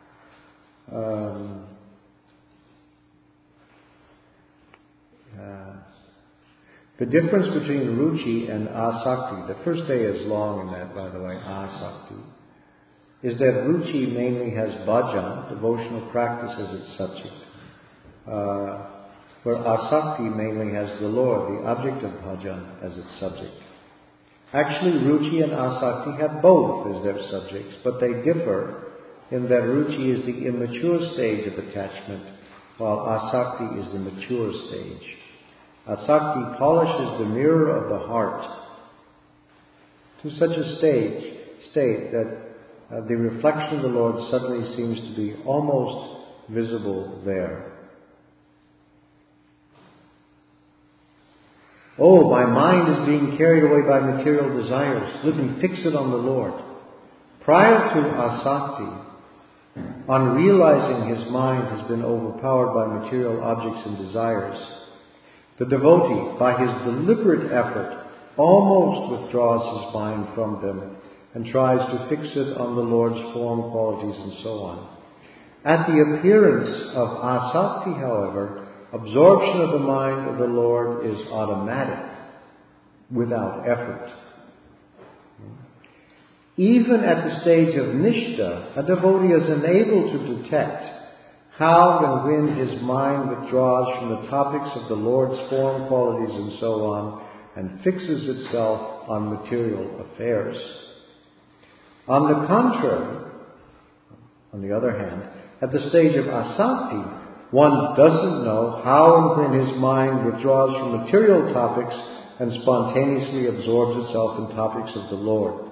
the difference between ruchi and asakti, the first day is long in that, by the way, asakti, is that ruchi mainly has bhajan, devotional practice, as its subject. where asakti mainly has the Lord, the object of bhajan, as its subject. Actually, ruchi and asakti have both as their subjects, but they differ in that ruchi is the immature stage of attachment, while asakti is the mature stage. Asakti polishes the mirror of the heart to such a state that the reflection of the Lord suddenly seems to be almost visible there. Oh, my mind is being carried away by material desires. Let me fix it on the Lord. Prior to asakti, on realizing his mind has been overpowered by material objects and desires, the devotee, by his deliberate effort, almost withdraws his mind from them and tries to fix it on the Lord's form, qualities, and so on. At the appearance of asakti, however, absorption of the mind of the Lord is automatic, without effort. Even at the stage of nishta, a devotee is unable to detect how and when his mind withdraws from the topics of the Lord's form, qualities, and so on, and fixes itself on material affairs. On the contrary, on the other hand, at the stage of asakti, one doesn't know how and when his mind withdraws from material topics and spontaneously absorbs itself in topics of the Lord.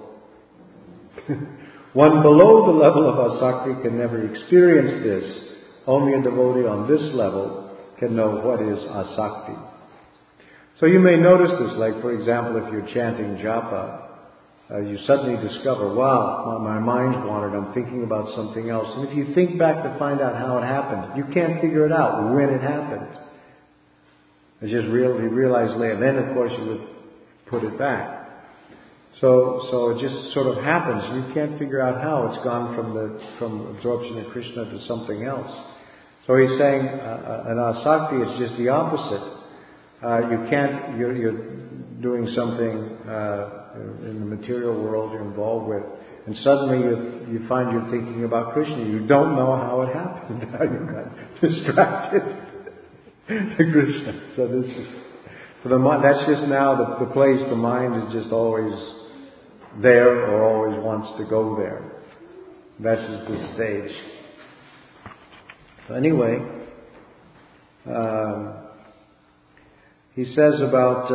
One below the level of asakti can never experience this. Only a devotee on this level can know what is asakti. So you may notice this, like for example, if you're chanting japa, you suddenly discover, wow, my mind's wandered, I'm thinking about something else. And if you think back to find out how it happened, you can't figure it out when it happened. It's just you realize later. Then, of course, you would put it back. So it just sort of happens. You can't figure out how it's gone from absorption of Krishna to something else. So he's saying, an asakti is just the opposite. You're doing something in the material world you're involved with, and suddenly you find you're thinking about Krishna. You don't know how it happened, how you got distracted to Krishna. So that's just now the place the mind is just always there or always wants to go there. That's just the stage. So anyway, he says about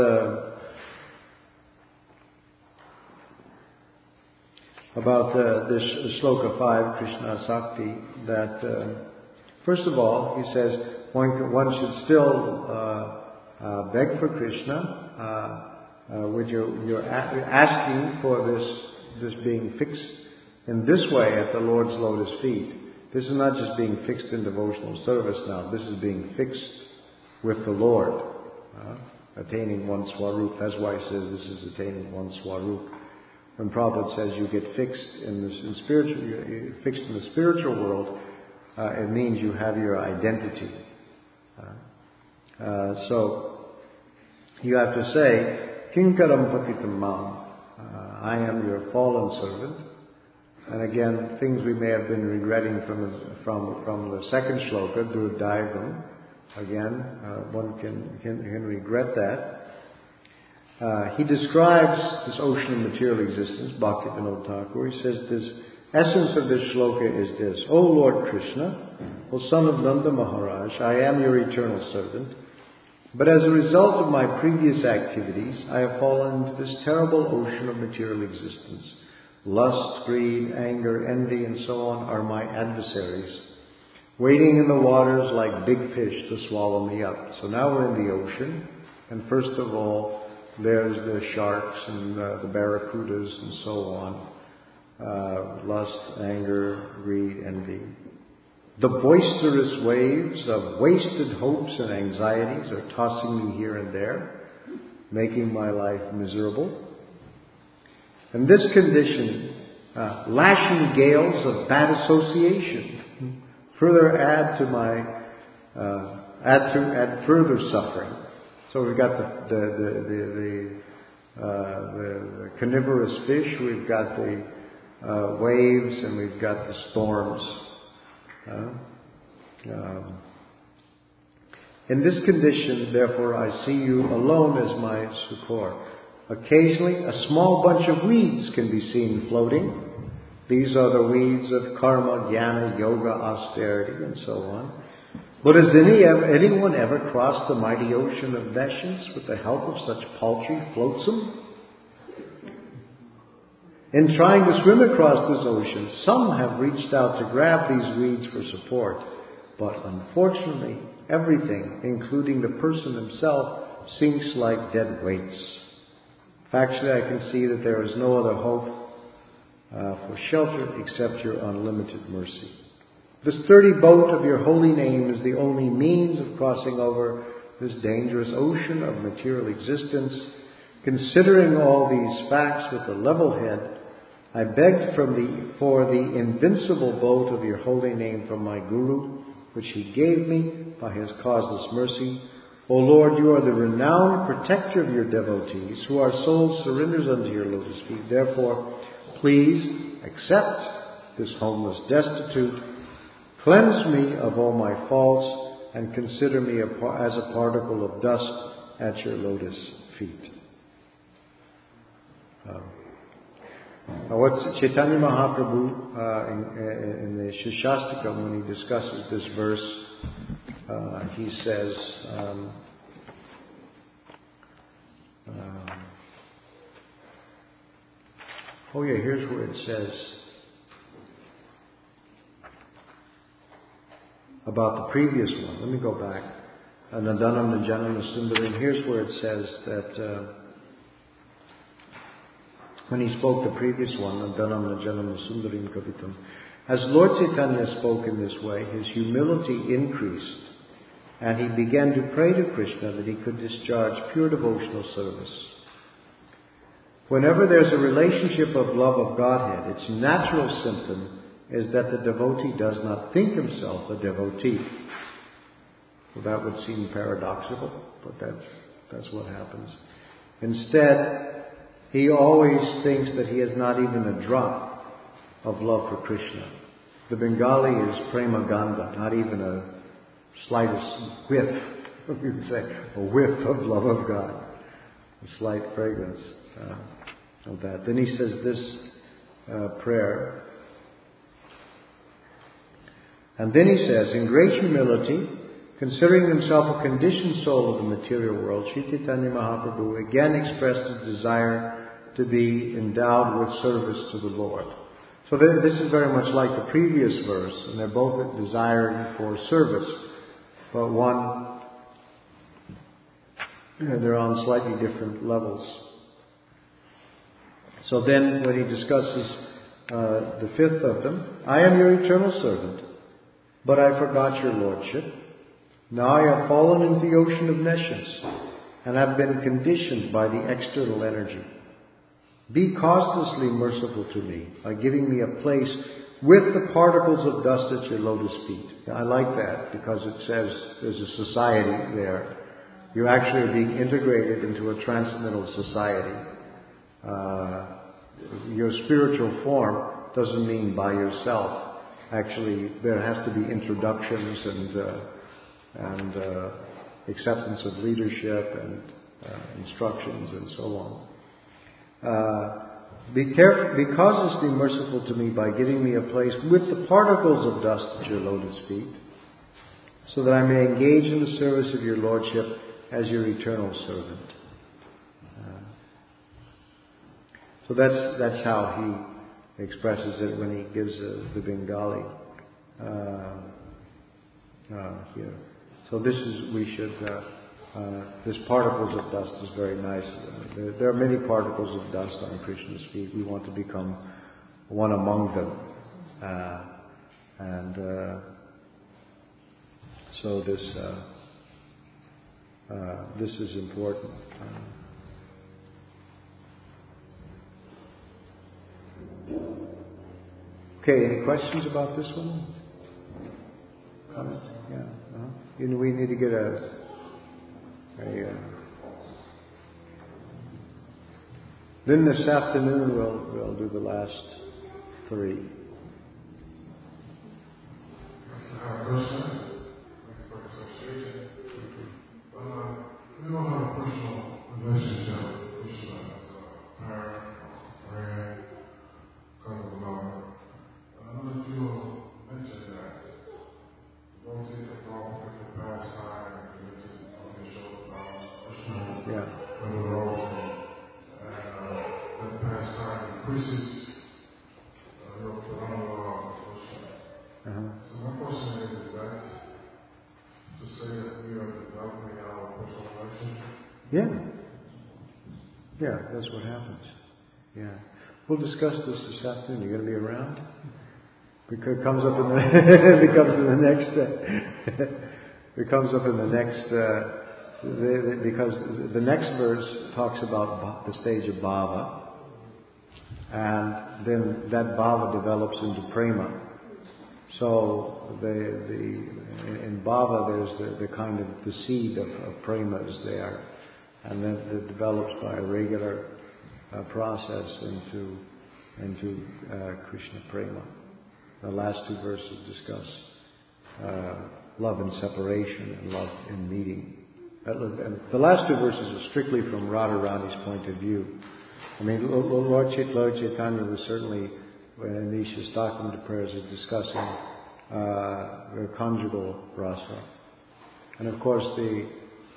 this Shloka 5, Krishna Sakti, that first of all, he says one should still beg for Krishna, when you're asking for this being fixed in this way at the Lord's lotus feet. This is not just being fixed in devotional service now. This is being fixed with the Lord, attaining one swarup. That's why he says this is attaining one swarup. When Prabhupada says you get fixed in the spiritual world, it means you have your identity. So you have to say, Kinkaram patitam mam, I am your fallen servant. And again, things we may have been regretting from the second shloka, Durdaigam. Again, one can regret that. He describes this ocean of material existence, Bhakti Vinod Thakur. He says this essence of this shloka is this: O Lord Krishna, O son of Nanda Maharaj, I am your eternal servant. But as a result of my previous activities, I have fallen into this terrible ocean of material existence. Lust, greed, anger, envy, and so on are my adversaries, waiting in the waters like big fish to swallow me up. So now we're in the ocean, and first of all, there's the sharks and the barracudas and so on. Lust, anger, greed, envy. The boisterous waves of wasted hopes and anxieties are tossing me here and there, making my life miserable. And this condition, lashing gales of bad association, further add further suffering. So we've got the carnivorous fish, we've got the waves, and we've got the storms. In this condition, therefore, I see you alone as my succor. Occasionally, a small bunch of weeds can be seen floating. These are the weeds of karma, jnana, yoga, austerity, and so on. But has anyone ever crossed the mighty ocean of nescience with the help of such paltry flotsam? In trying to swim across this ocean, some have reached out to grab these weeds for support. But unfortunately, everything, including the person himself, sinks like dead weights. Factually, I can see that there is no other hope for shelter except your unlimited mercy. The sturdy boat of your holy name is the only means of crossing over this dangerous ocean of material existence. Considering all these facts with a level head, I begged for the invincible boat of your holy name from my Guru, which he gave me by his causeless mercy. O Lord, you are the renowned protector of your devotees, who our soul surrenders unto your lotus feet. Therefore, please accept this homeless destitute, cleanse me of all my faults, and consider me as a particle of dust at your lotus feet. Now, what's Chaitanya Mahaprabhu in the Shikshastakam, when he discusses this verse, he says, here's where it says about the previous one. Let me go back. Nadanam Najanam Sundaram. Here's where it says that when he spoke the previous one, Nadanam Najanam Sundarim Kavitam, as Lord Chaitanya spoke in this way, his humility increased, and he began to pray to Krishna that he could discharge pure devotional service. Whenever there's a relationship of love of Godhead, its natural symptom is that the devotee does not think himself a devotee. Well, that would seem paradoxical, but that's what happens. Instead, he always thinks that he has not even a drop of love for Krishna. The Bengali is prema gandha, not even a slightest whiff, you could say, a whiff of love of God, a slight fragrance of that. Then he says this prayer, and then he says, in great humility, considering himself a conditioned soul of the material world, Sri Chaitanya Mahaprabhu again expressed his desire to be endowed with service to the Lord. So this is very much like the previous verse, and they're both desiring for service, but one, they're on slightly different levels. So then when he discusses the fifth of them, I am your eternal servant, but I forgot your lordship. Now I have fallen into the ocean of nescience, and have been conditioned by the external energy. Be causelessly merciful to me by giving me a place with the particles of dust at your lotus feet. I like that because it says there's a society there. You actually are being integrated into a transcendental society. Your spiritual form doesn't mean by yourself. Actually, there has to be introductions and acceptance of leadership and instructions and so on. Be causelessly merciful to me by giving me a place with the particles of dust at your lotus feet, so that I may engage in the service of your Lordship as your eternal servant. So that's how he expresses it when he gives the Bengali here. So this particles of dust is very nice. There are many particles of dust on Krishna's feet. We want to become one among them. So this is important. Okay, any questions about this one? Comment? Yeah. We need to get then this afternoon we'll do the last three. this is your phenomenal question. So my question is that to say that we are developing our personal relationship? Yeah, that's what happens. Yeah. We'll discuss this afternoon. You going to be around? Because it comes up in the it comes in the next it comes up in the next because the next verse talks about the stage of bhava, and then that bhava develops into prema. So in bhava there's the kind of the seed of prema is there, and then it develops by a regular process into Krishna prema. The last two verses discuss love in separation and love in meeting. And the last two verses are strictly from Radharani's point of view. I mean, Lord Chaitanya was certainly, in these Shastakam prayers, is discussing conjugal rasa. And of course the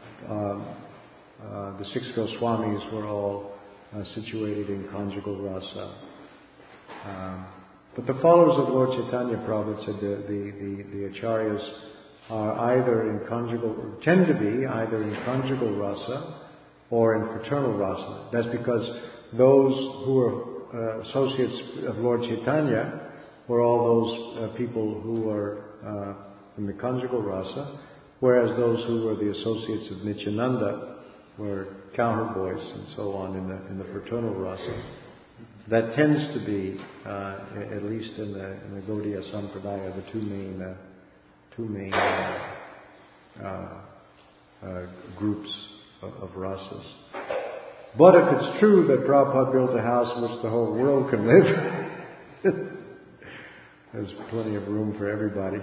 6 Goswamis were all situated in conjugal rasa. But the followers of Lord Chaitanya Prabhupada said the acharyas are either in conjugal, tend to be either in conjugal rasa or in fraternal rasa. That's because those who are associates of Lord Chaitanya were all those people who were in the conjugal rasa, whereas those who were the associates of Nityananda were cowherd boys and so on in the fraternal rasa. That tends to be, at least in the Gaudiya Sampradaya, the two main groups of rasas. But if it's true that Prabhupada built a house in which the whole world can live, there's plenty of room for everybody.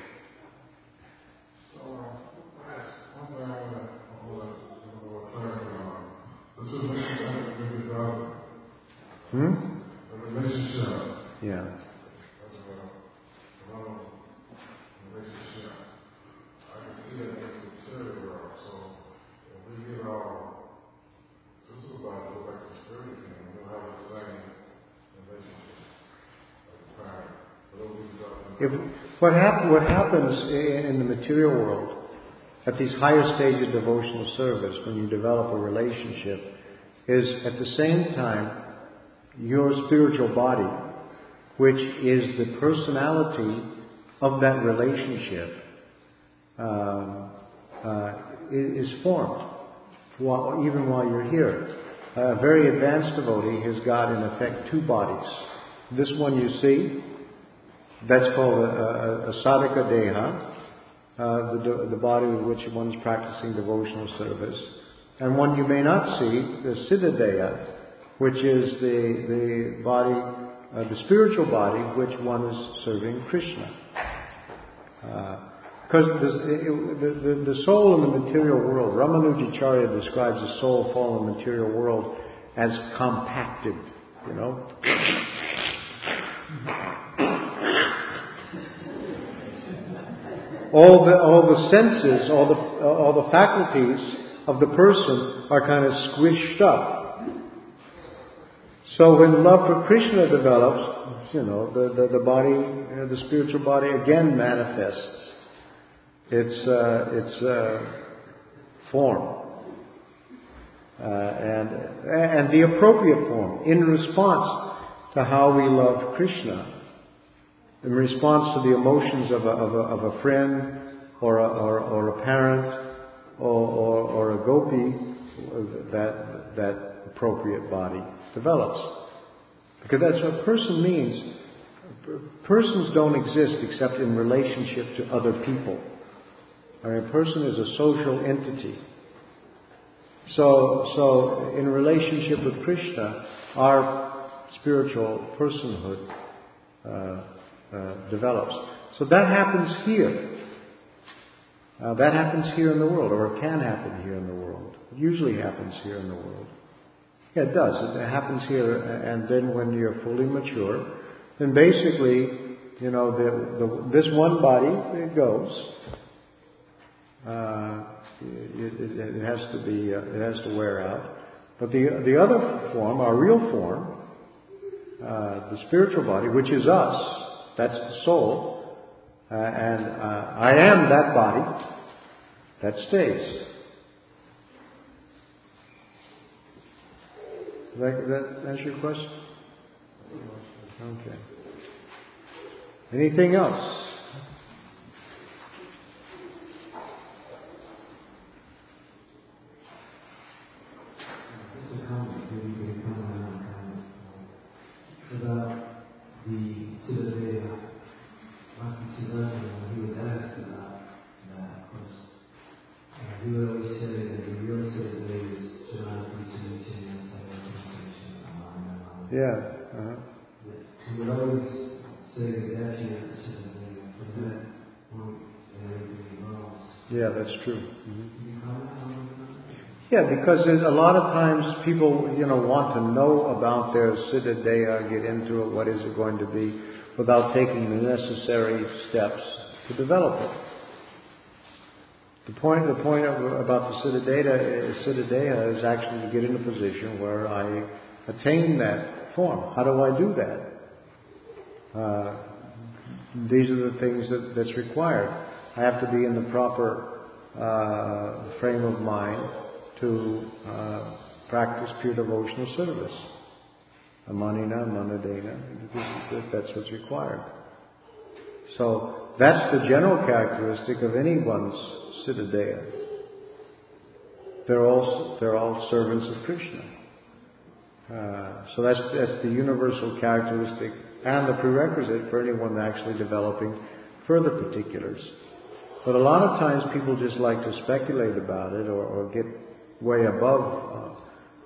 So, one thing I want to clarify on. This is maybe about the relationship. Yeah. Relationship. I can see that in the material world. So, if we get this is about go back to spirit again. We'll have the same relationship as a parent. What happens in the material world at these higher stages of devotional service, when you develop a relationship, is at the same time your spiritual body, which is the personality of that relationship, is formed even while you're here. A very advanced devotee has got in effect two bodies. This one you see, that's called a sadhaka deha, the body with which one's practicing devotional service. And one you may not see, the siddha deha, which is the body, the spiritual body which one is serving Krishna. Because the soul in the material world, Ramanujacharya describes the soul fallen in the material world as compacted, All the senses, all the faculties of the person are kind of squished up. So when love for Krishna develops, the body, the spiritual body again manifests its form, and the appropriate form in response to how we love Krishna. In response to the emotions of a friend or a parent or a gopi, that appropriate body develops. Because that's what person means. Persons don't exist except in relationship to other people. I mean, a person is a social entity. So in relationship with Krishna, our spiritual personhood develops. So that happens here. That happens here in the world, or it can happen here in the world. It usually happens here in the world. Yeah, it does. It happens here, and then when you're fully mature, then basically, this one body, it goes. It has to wear out. But the other form, our real form, the spiritual body, which is us, that's the soul, and I am that body, that stays. That answer your question? Okay. Anything else? Just a comment, maybe a comment about the Siddhartha, Siddhartha, when he was asked about that, of course, he would always say that the real Siddhartha is Janata Solution, Yeah. He would always say that that's your Siddhartha, from that point everything evolves. Yeah, that's true. Can you comment on that? Yeah, because a lot of times people, want to know about their Siddha Deha, get into it, what is it going to be, without taking the necessary steps to develop it. The point about the Siddha Deha is actually to get in a position where I attain that form. How do I do that? These are the things that's required. I have to be in the proper frame of mind to practice pure devotional service. Amanina, manadena, that's what's required. So that's the general characteristic of anyone's Siddha Deha. They're all servants of Krishna. So that's the universal characteristic and the prerequisite for anyone actually developing further particulars. But a lot of times people just like to speculate about it or get way above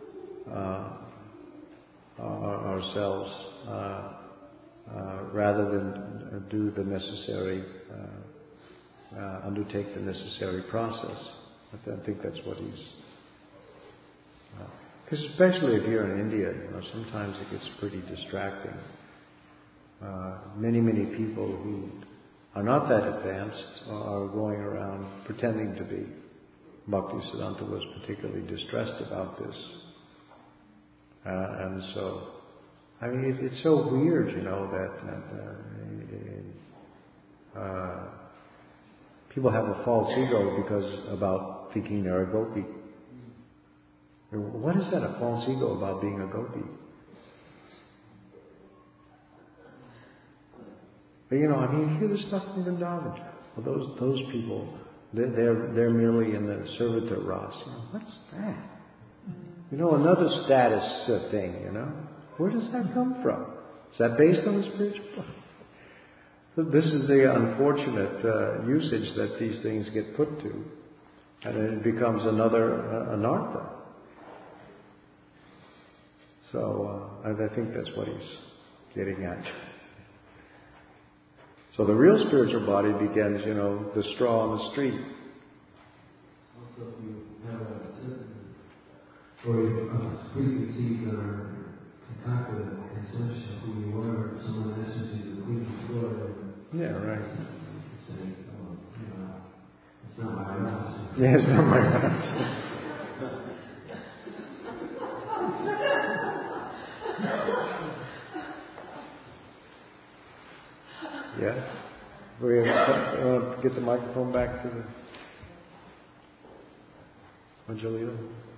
ourselves rather than do the necessary, undertake the necessary process. I think that's what he's... Because especially if you're in India, sometimes it gets pretty distracting. Many people who are not that advanced are going around pretending to be. Bhaktisiddhanta was particularly distressed about this. And so, it's so weird, that people have a false ego about thinking they're a gopi. What is that, a false ego about being a gopi? But, you hear this stuff from Vrindavan. Well, those people, they're merely in the servitor ras. What's that? Another status thing, Where does that come from? Is that based on the spiritual life? This is the unfortunate usage that these things get put to. And then it becomes another anartha. So, I think that's what he's getting at. So the real spiritual body begins, the straw on the street. Also, if you have a certain, or preconceived or concocted conception of who you are, someone asks you to clean the floor, Yeah, right. you say, it's not my house. Yeah, it's not my house. Yeah. We want to get the microphone back to the Angelina.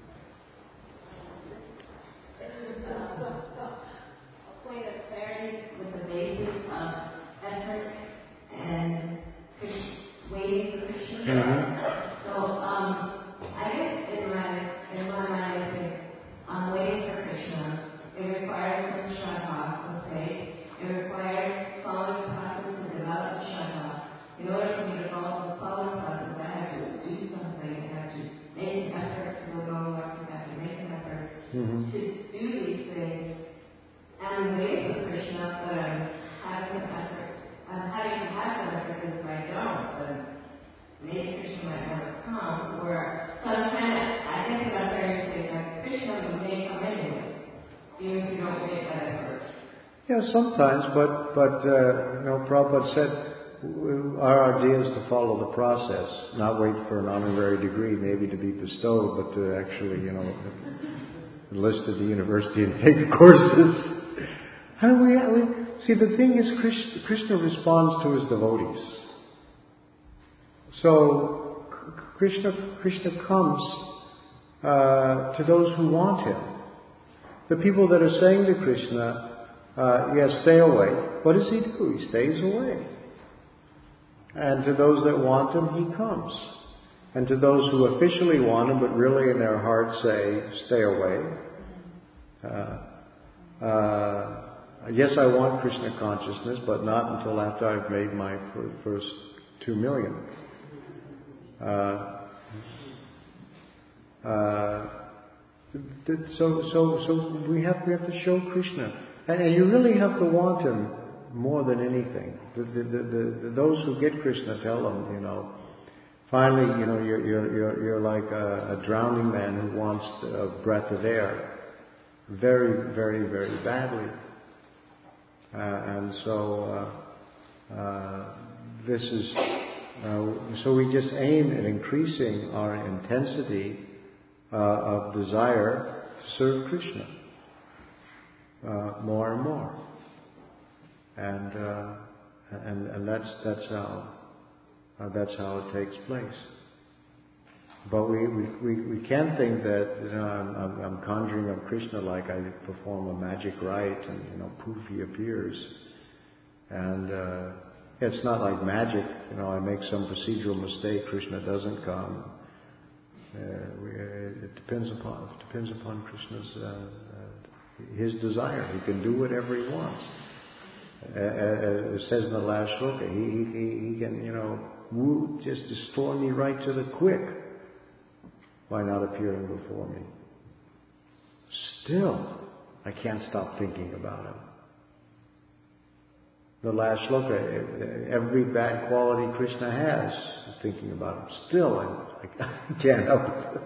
A point of clarity with the basis of effort and waiting for Krishna. Mm-hmm. So I guess in my mind I think waiting for Krishna. It requires some shraddha, let's say. It requires following the process to develop the shraddha. In order for me to follow the process, I have to do something. I have to make an effort to go. I have to make an effort to do these things. I'm waiting for Krishna, but I'm having an effort. I'm having to have an effort because if I don't, then maybe Krishna might never come. Or sometimes I guess what I'm trying to say is that Krishna may come anyway, even if you don't make that effort. Yeah, sometimes, but Prabhupada said our idea is to follow the process, not wait for an honorary degree maybe to be bestowed, but to actually, enlist at the university and take the courses. And we see, the thing is, Krishna responds to his devotees. So Krishna comes to those who want him. The people that are saying to Krishna, yes, stay away. What does he do? He stays away. And to those that want him, he comes. And to those who officially want him, but really in their heart say, stay away. Yes, I want Krishna consciousness, but not until after I've made my first 2 million. So we have to show Krishna, and you really have to want him more than anything. Those who get Krishna tell him, finally, you're like a drowning man who wants a breath of air, very, very, very badly, and so this is. So we just aim at increasing our intensity of desire to serve Krishna more and more, and that's how it takes place. But we can't think that I'm conjuring up Krishna like I perform a magic rite and poof, he appears, and it's not like magic. I make some procedural mistake, Krishna doesn't come. It depends upon Krishna's his desire. He can do whatever he wants. It says in the last shloka, he can just destroy me right to the quick by not appearing before me. Still, I can't stop thinking about him. The last shloka, every bad quality Krishna has, thinking about him. Still, I can't help it.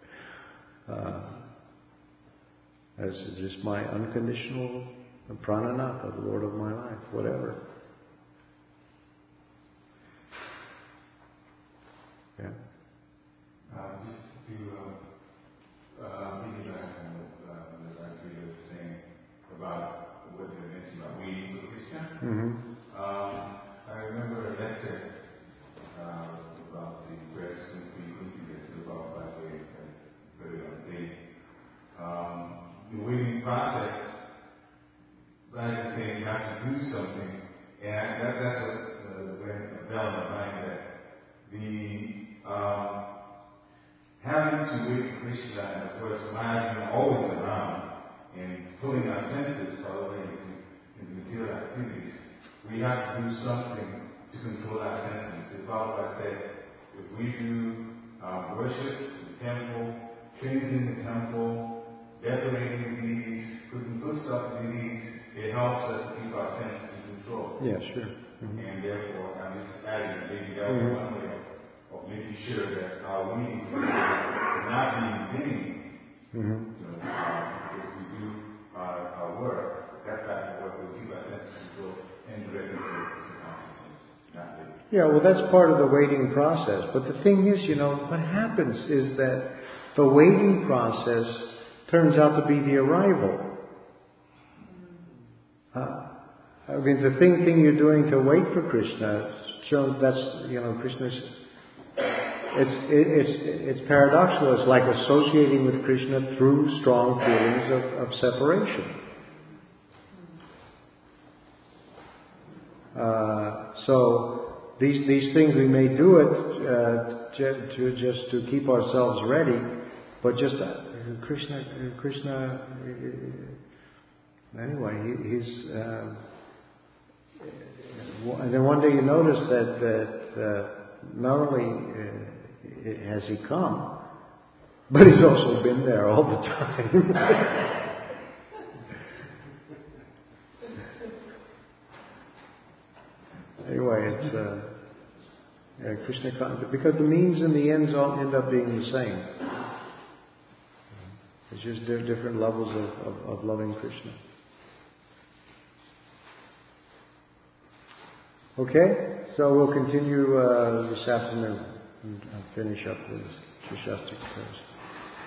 That's just my unconditional prananatha, the Lord of my life, whatever. Yeah. Just to piggyback on what Asri was saying about what you mentioned about waiting for Krishna. Mm-hmm. I remember a lecture about the question about by way very on day. The waiting process, like I say, you have to do something, and that's what went a bell in my mind, that the having to wait for Krishna, and of course Maya being always around and pulling our senses probably into material activities, we have to do something to control our senses. As Prabhupada said, if we do worship in the temple, cleansing the temple, decorating the deities, putting good stuff in the deities, it helps us to keep our senses in control. Yeah, sure. Mm-hmm. And therefore, I'm just adding that maybe that was one way of making sure that our waiting for is not being vain. Mm-hmm. If we do our work, that type of work will keep our senses in control and direct the consciousness, not really. Yeah, well, that's part of the waiting process. But the thing is, what happens is that the waiting process turns out to be the arrival. The thing you're doing to wait for Krishna, Krishna's. It's paradoxical. It's like associating with Krishna through strong feelings of separation. So these things, we may do it just to keep ourselves ready, but just Krishna. Anyway, he's. And then one day you notice that not only has he come, but he's also been there all the time. Anyway, it's Krishna comes because the means and the ends all end up being the same. It's just different levels of loving Krishna. Okay, so we'll continue this afternoon and finish up with Shastrik prayers.